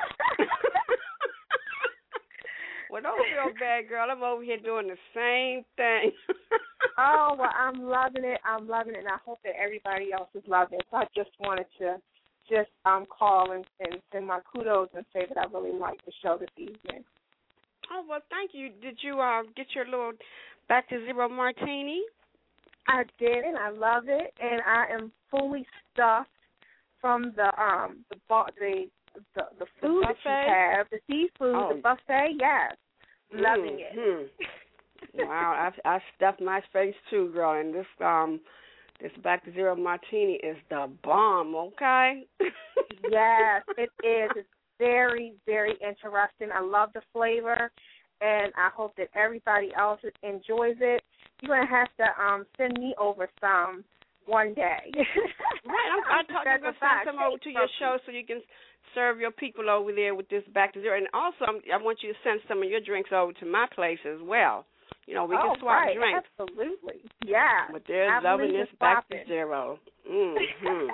Well, don't feel bad, girl. I'm over here doing the same thing. Oh, well, I'm loving it, and I hope that everybody else is loving it. So I just wanted to call and send my kudos and say that I really liked the show this evening. Oh, well, thank you. Did you get your little Back to Zero martini? I did, and I love it, and I am fully stuffed from the food that you have, the seafood, the buffet. Yes, loving it. Wow, I stuffed my face too, girl, and this Back to Zero martini is the bomb. Okay. Yes, it is. It's very, very interesting. I love the flavor, and I hope that everybody else enjoys it. You're going to have to send me over some one day. Right, I'm going to send some over to your show so you can serve your people over there with this Back to Zero. And also, I want you to send some of your drinks over to my place as well. You know, we can swap drinks. Absolutely. Yeah. But they're loving this Back to Zero. Mm-hmm.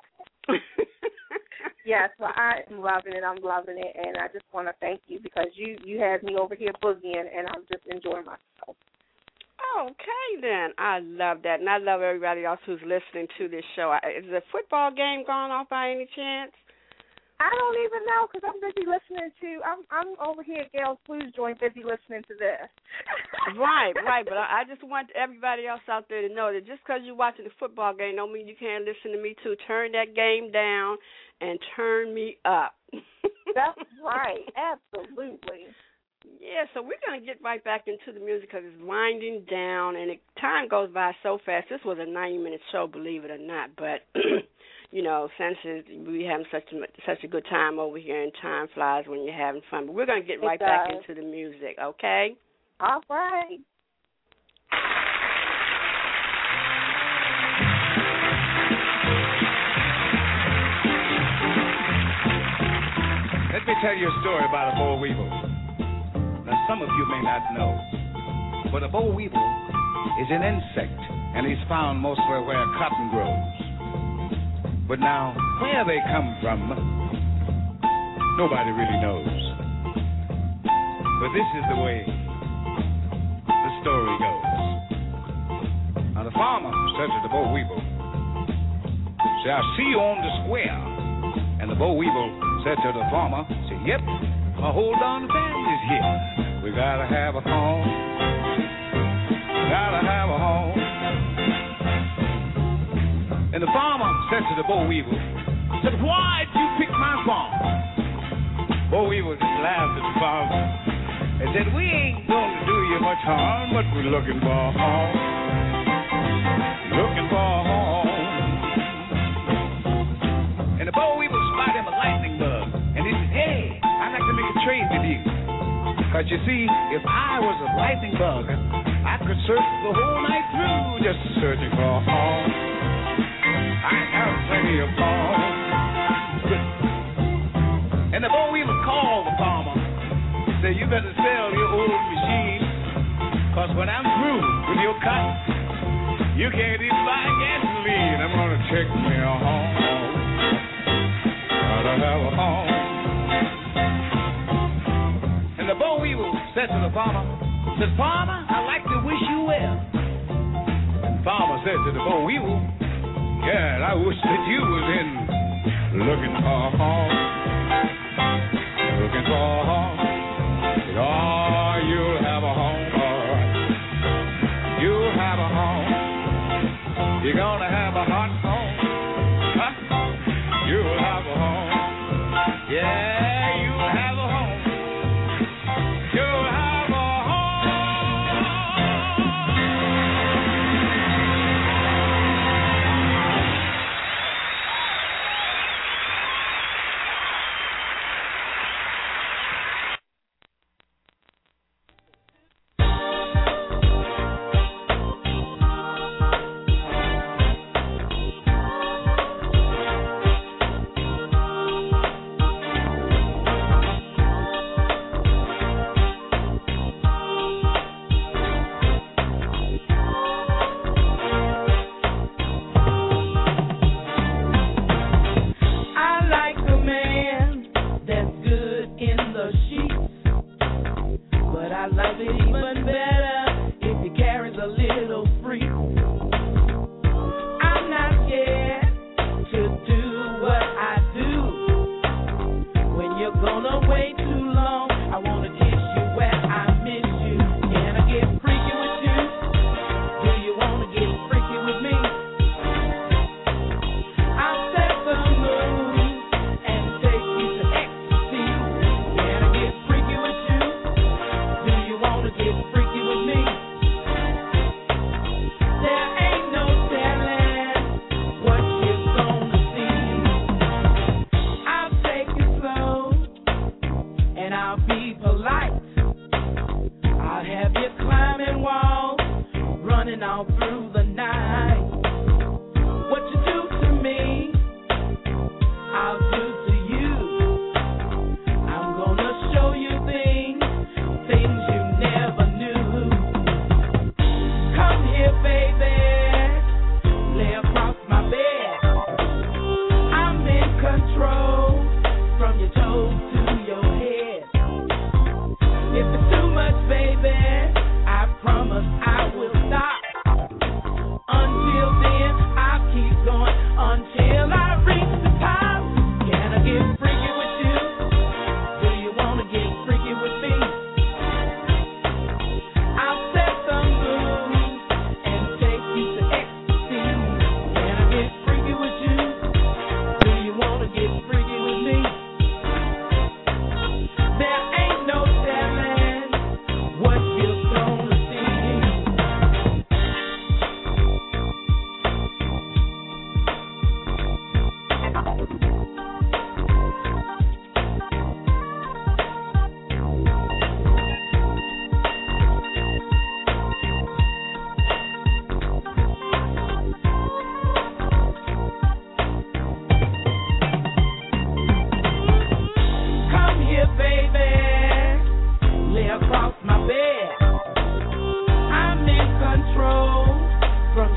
Yes, well, I am loving it. I'm loving it, and I just want to thank you because you had me over here boogieing, and I'm just enjoying myself. Okay, then. I love that, and I love everybody else who's listening to this show. Is the football game going off by any chance? I don't even know because I'm busy listening to. I'm over here at Gail's Blues Joint, busy listening to this. Right. But I just want everybody else out there to know that just because you're watching the football game don't mean you can't listen to me too. Turn that game down and turn me up. That's right. Absolutely. Yeah, so we're going to get right back into the music because it's winding down, and time goes by so fast. This was a 90-minute show, believe it or not, but, you know, since we having such a good time over here, and time flies when you're having fun. But we're going to get right back into the music, okay? All right. Let me tell you a story about a boll weevil. Now, some of you may not know. But a boll weevil is an insect, and he's found mostly where cotton grows. But now, where they come from, nobody really knows. But this is the way the story goes. Now the farmer said to the boll weevil, "Say, I see you on the square." And the boll weevil said to the farmer, "Say, yep, my whole darn family's here. We gotta have a home. Gotta have a home." And the farmer said to the boll weevil, said, "Why'd you pick my farm?" Boll weevil just laughed at the farmer and said, "We ain't gonna do you much harm, but we're looking for a home. Looking for a home." And the boll weevil spied him a lightning bug, and he said, "Hey, I'd like to make a trade with you. Because you see, if I was a lightning bug, I could search the whole night through just searching for a home. I have plenty of home." And the boll weevil called the farmer, said, "You better sell your old machine, because when I'm through with your cotton, you can't even buy gasoline. I'm going to take me a home. Gotta have a home." And the boll weevil said to the farmer, said, "Farmer, I'd like to wish you well." And the farmer said to the boll weevil, "Yeah, I wish that you was in looking for a home. Looking for a home. Oh, you'll have a home, all right. You'll have a home. You're gonna have a hot home. Huh? You'll have a home. Yeah, you'll have a home. You'll have a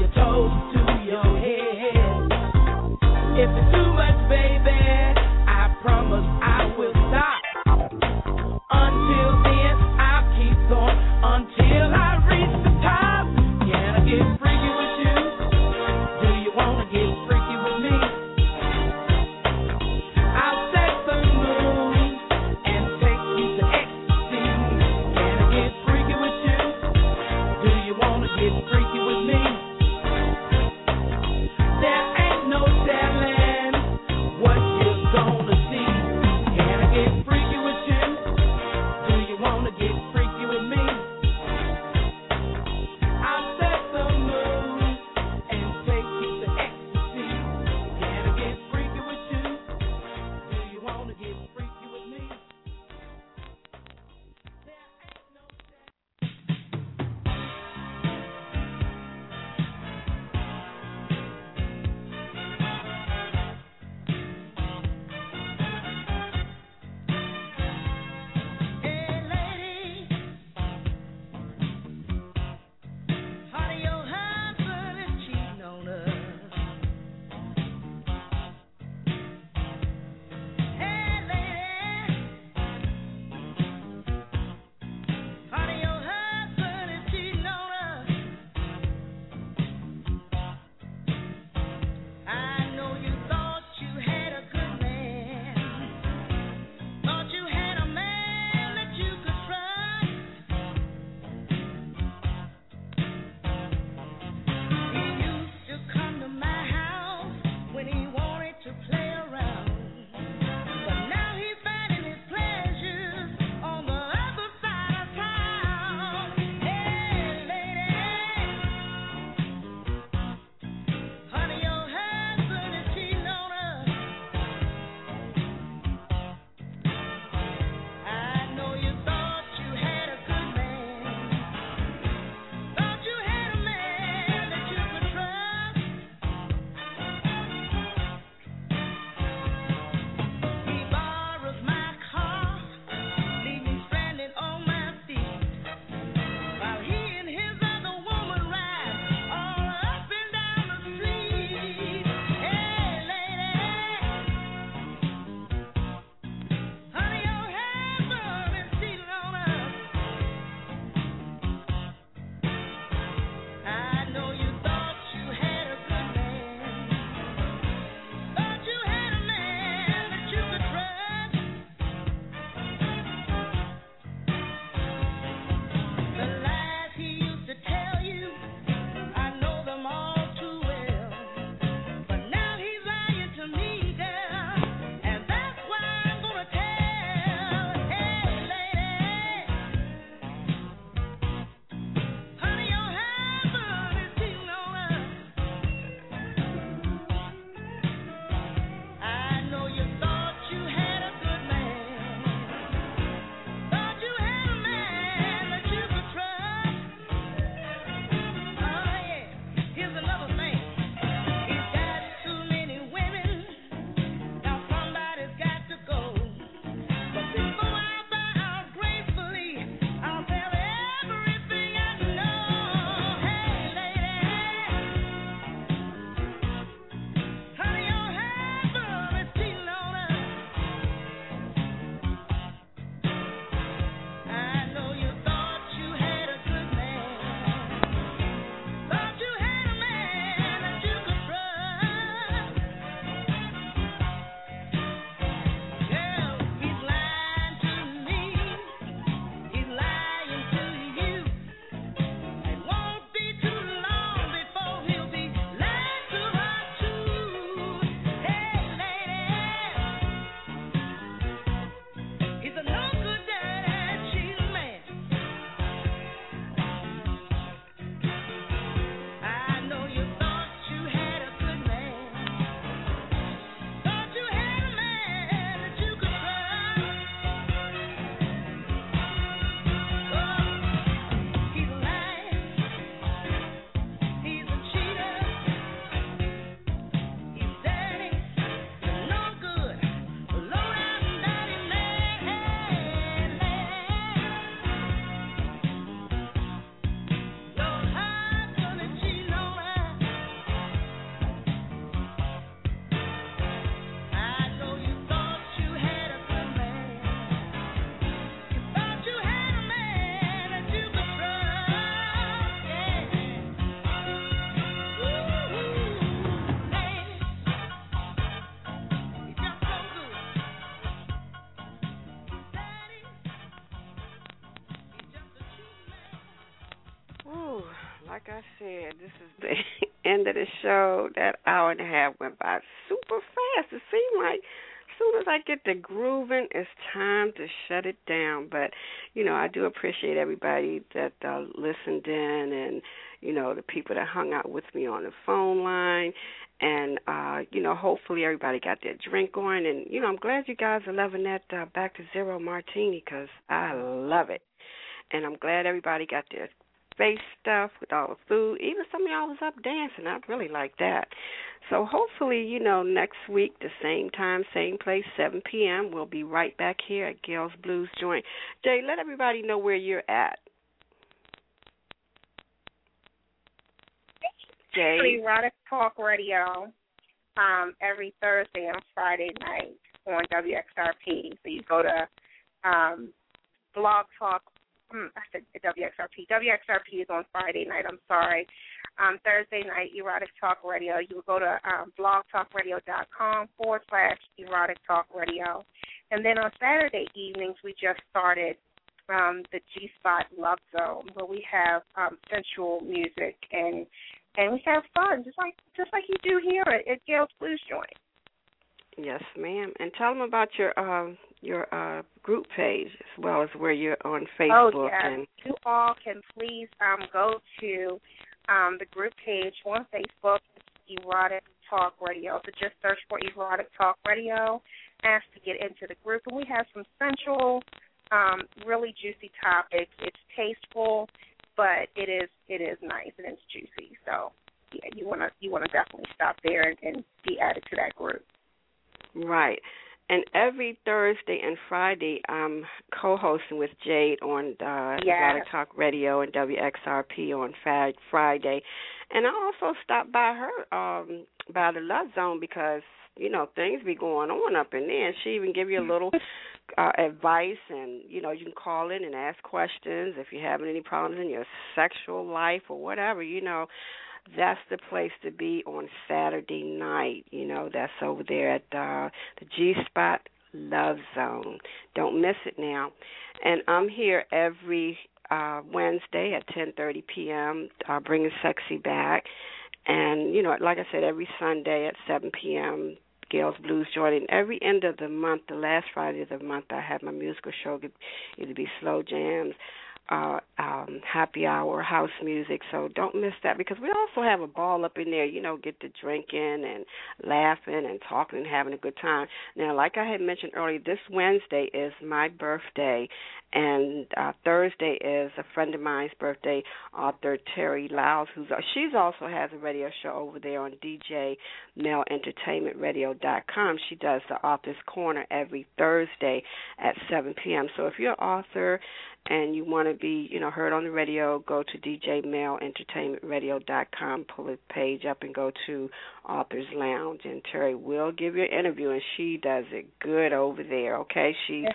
your toes to your head. If it's too much, baby, I promise I will stop. Until then, I'll keep going until I reach the top. Can I get freaky with you? Do you wanna get freaky with me? I'll set the moon and take you to ecstasy. Can I get freaky with you? Do you wanna get freaky with me? like I said, this is the end of the show. That hour and a half went by super fast. It seemed like as soon as I get to grooving, it's time to shut it down. But, I do appreciate everybody that listened in and, the people that hung out with me on the phone line. And, hopefully everybody got their drink going. And, I'm glad you guys are loving that Back to Zero martini because I love it. And I'm glad everybody got their face stuff with all the food. Even some of y'all was up dancing. I really like that. So hopefully, next week, the same time, same place, 7 p.m., we'll be right back here at Gail's Blues Joint. Jay, let everybody know where you're at. Jay. Erotic Talk Radio every Thursday and Friday night on WXRP. So you go to Blog Talk. I said WXRP. WXRP is on Friday night. I'm sorry. Thursday night, Erotic Talk Radio. You will go to blogtalkradio.com/Erotic Talk Radio. And then on Saturday evenings, we just started the G-Spot Love Zone, where we have sensual music and we have fun, just like you do here at Gail's Blues Joint. Yes, ma'am. And tell them about your group page as well as where you're on Facebook. Oh, yes. And you all can please go to the group page on Facebook, Erotic Talk Radio. So just search for Erotic Talk Radio, ask to get into the group. And we have some sensual, really juicy topics. It's tasteful, but it is nice and it's juicy. So yeah, you wanna definitely stop there and be added to that group. Right. And every Thursday and Friday, I'm co-hosting with Jade on Erotic Talk Radio and WXRP on Friday. And I also stopped by her by the Love Zone because, things be going on up in there. And she even give you a little advice, and, you can call in and ask questions if you're having any problems in your sexual life or whatever, That's the place to be on Saturday night. That's over there at the G-Spot Love Zone. Don't miss it now. And I'm here every Wednesday at 10:30 p.m. Bringing sexy back. And, like I said, every Sunday at 7 p.m., Gail's Blues Joint. And every end of the month, the last Friday of the month, I have my musical show. It'll be slow jams, happy hour, house music, so don't miss that because we also have a ball up in there, get to drinking and laughing and talking and having a good time. Now, like I had mentioned earlier, this Wednesday is my birthday, and Thursday is a friend of mine's birthday, author Terry Lyles, she's also has a radio show over there on DJMelEntertainmentRadio.com. She does the Author's Corner every Thursday at 7 p.m. So if you're an author and you want to be, heard on the radio, go to DJMelEntertainmentRadio.com, pull the page up and go to Author's Lounge, and Terry will give you an interview, and she does it good over there, okay? She's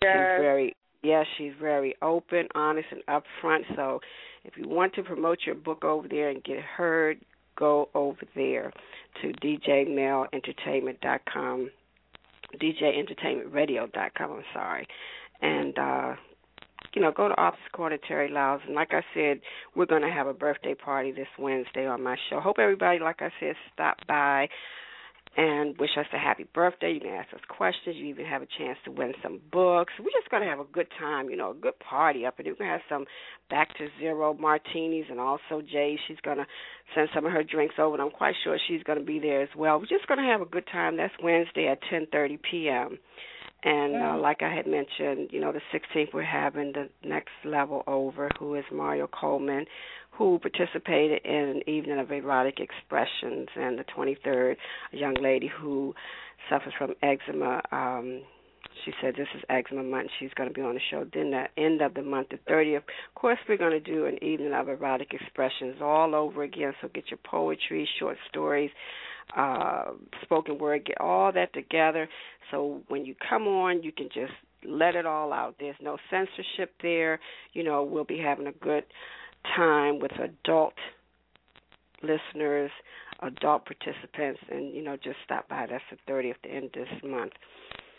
very open, honest, and upfront, so if you want to promote your book over there and get heard, go over there to DJMelEntertainment.com, DJEntertainmentRadio.com, I'm sorry, and go to Office Corner, Terry Lyles. And like I said, we're going to have a birthday party this Wednesday on my show. Hope everybody, like I said, stop by and wish us a happy birthday. You can ask us questions. You even have a chance to win some books. We're just going to have a good time, a good party up. And we're going to have some Back to Zero martinis. And also Jay, she's going to send some of her drinks over. And I'm quite sure she's going to be there as well. We're just going to have a good time. That's Wednesday at 10:30 p.m. And like I had mentioned, the 16th we're having the next level over, who is Mario Coleman, who participated in an evening of erotic expressions, and the 23rd, a young lady who suffers from eczema. She said this is eczema month. She's going to be on the show. Then the end of the month, the 30th, of course, we're going to do an evening of erotic expressions all over again. So get your poetry, short stories, spoken word, get all that together. So when you come on, you can just let it all out. There's no censorship there. We'll be having a good time with adult listeners, adult participants, and, just stop by. That's the 30th, the end of this month.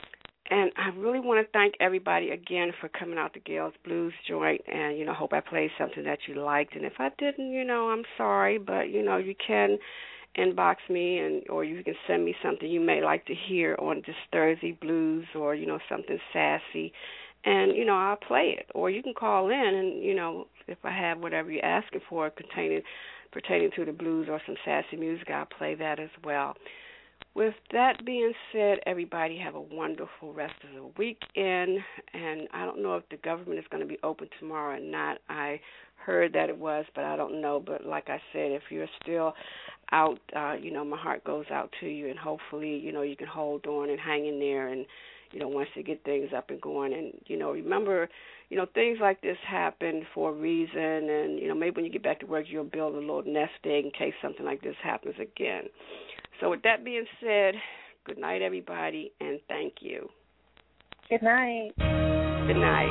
And I really want to thank everybody again for coming out to Gail's Blues Joint. And, hope I played something that you liked. And if I didn't, I'm sorry. But, you can inbox me or you can send me something you may like to hear on this Thursday Blues or, something sassy. And, I'll play it. Or you can call in and, if I have whatever you're asking for pertaining to the blues or some sassy music, I'll play that as well. With that being said, everybody have a wonderful rest of the weekend. And I don't know if the government is going to be open tomorrow or not. I heard that it was, but I don't know. But like I said, if you're still out, my heart goes out to you. And hopefully, you can hold on and hang in there and, once they get things up and going. And, remember, things like this happen for a reason. And, maybe when you get back to work, you'll build a little nest egg in case something like this happens again. So with that being said, good night, everybody, and thank you. Good night. Good night.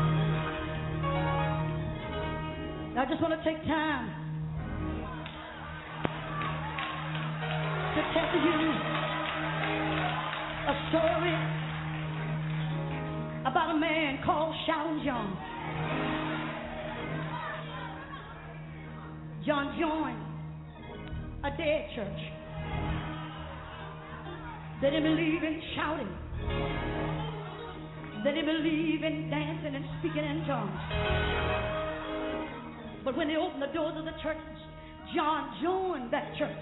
I just want to take time to tell you a story about a man called Shouting John. John joined a dead church. They didn't believe in shouting. They didn't believe in dancing and speaking in tongues. But when they opened the doors of the church, John joined that church.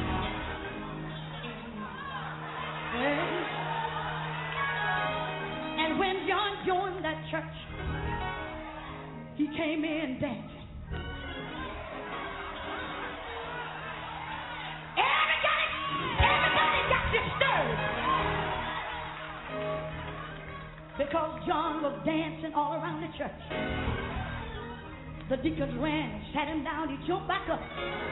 And when John joined that church, he came in dancing. Everybody got disturbed because John was dancing all around the church. The deacons ran, sat him down, he jumped back up.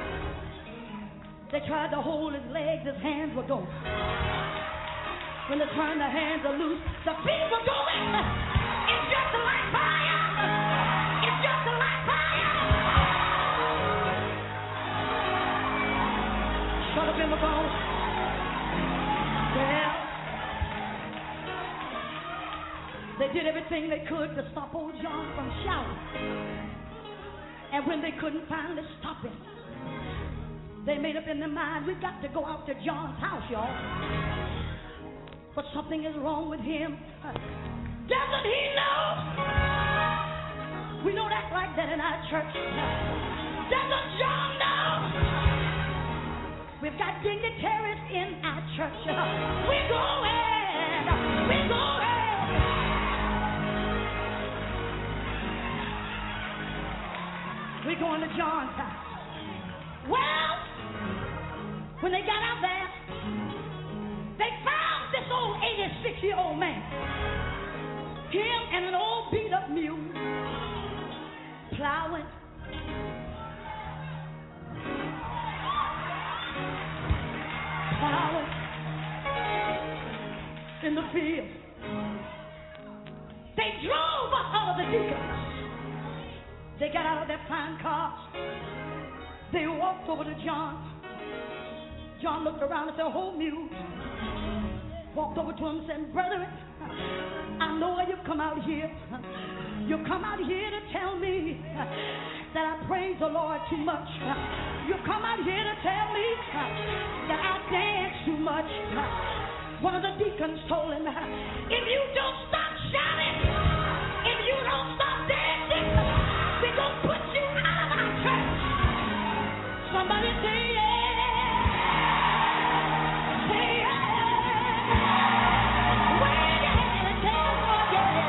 They tried to hold his legs, his hands were going. When they turned their hands are loose, the feet were going. It's just like fire. It's just like fire. Shut up in the phone. Well, they did everything they could to stop old John from shouting. And when they couldn't finally stop him, they made up in their mind, we got to go out to John's house, y'all. But something is wrong with him. Doesn't he know? We don't act like that in our church. Doesn't John know? We've got dignitaries in our church. We're going. We're going. We're going to John's house. Well, when they got out there, they found this old 86-year-old man. Him and an old beat-up mule plowing. Plowing in the field. They drove up all of the deacons. They got out of their fine cars. They walked over to John. John looked around at the whole mule. Walked over to him and said, "Brethren, I know why you've come out here. You've come out here to tell me that I praise the Lord too much. You've come out here to tell me that I dance too much." One of the deacons told him, "If you don't stop shouting, if you don't stop dancing, we're going to put you out of our church." Somebody say yeah. Say yeah. Wave your hand and tell them, oh yeah.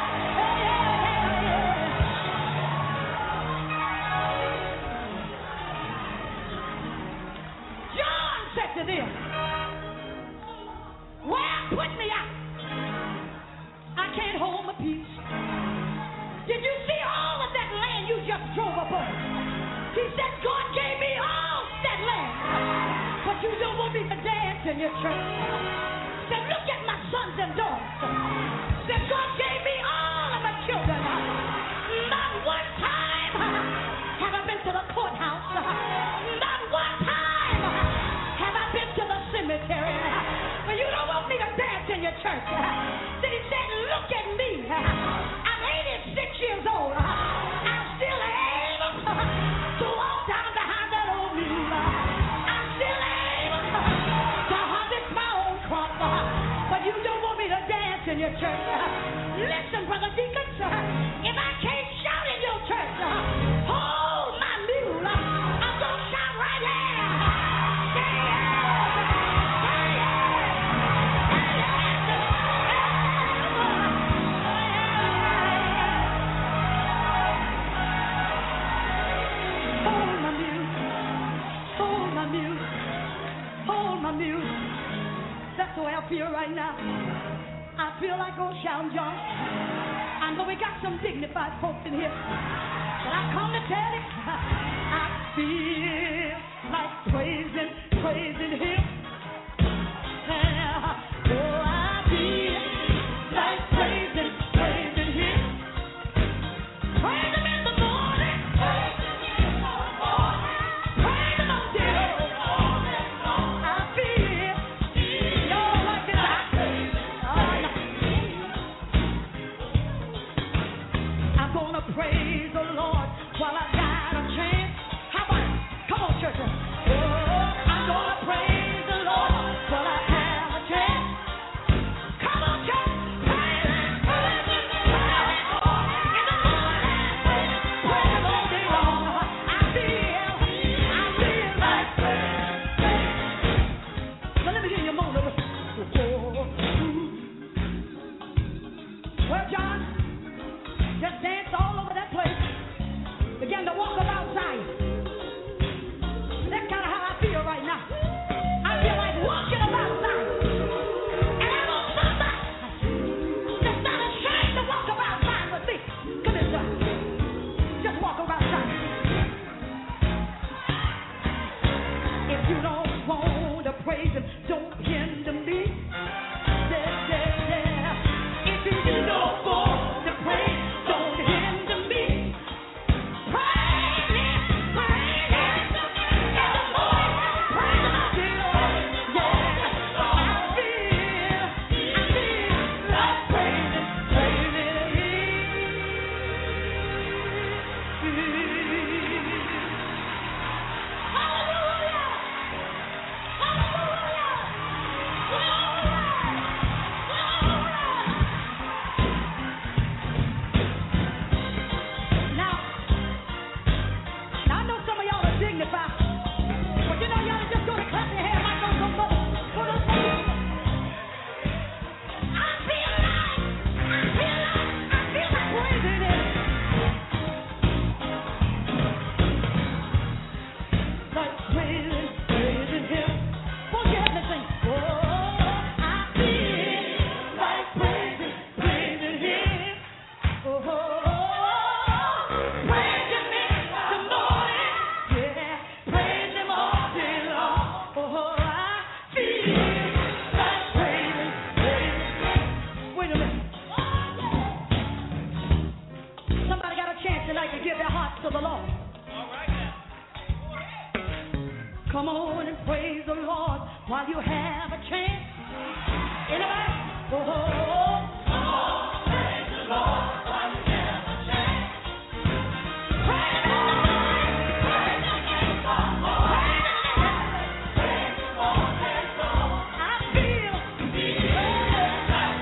John said to them, "Well, put me out. I can't hold my peace. Did you see all of that land you just drove up on?" He said, "God gave me all that land, but you don't want me to dance in your church." Said, "Look at my sons and daughters." Said, "God gave me all of my children. Not one time have I been to the courthouse. Not one time have I been to the cemetery. But you don't want me to dance in your church." everybody go shout and jump. I know we got some dignified folks in here, but I come to tell you, I feel like praising Him. Oh, I feel like praising Him. Praise Him in the morning. Praise Him all day long. I feel, y'all like it. I'm gonna praise the Lord while I got a chance. How about it? Come on, church. Oh, I'm gonna praise the Lord while I have a chance. Come on, church. Praise Him. Praise Him in the morning. Praise Him all day long. I feel like praise. Now let me give you a moment. Well, John, just dance all over that place. Begin to walk about Zion. That's kind of how I feel right now. I feel like walking about Zion. And I want somebody that's not ashamed to walk about Zion with me. Come here, son. Just walk about Zion. If you don't want to praise Him, don't hinder me. If you don't want to praise, don't hinder me. Praise Him, praise Him in the morning, praise Him all day long. Yeah, I feel like praising Hallelujah, Now, I know some of y'all are dignified, but you know y'all just gonna clap your hands like those for the Lord. I feel like praising Him. Like praising Him. Won't you help me sing? Oh, I feel like praising Him. Oh, praise Him in the morning. Yeah, praise Him all day long. Oh, I feel like praising. Wait a minute. Somebody got a chance tonight to give their hearts to the Lord. Come on and praise the Lord while you have a chance. Anybody? Oh, come on, praise the Lord while you have a chance. Praise the Lord, praise Him in the morning, praise Him all day long. I feel like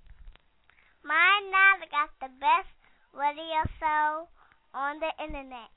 My Now got the best radio show on the internet.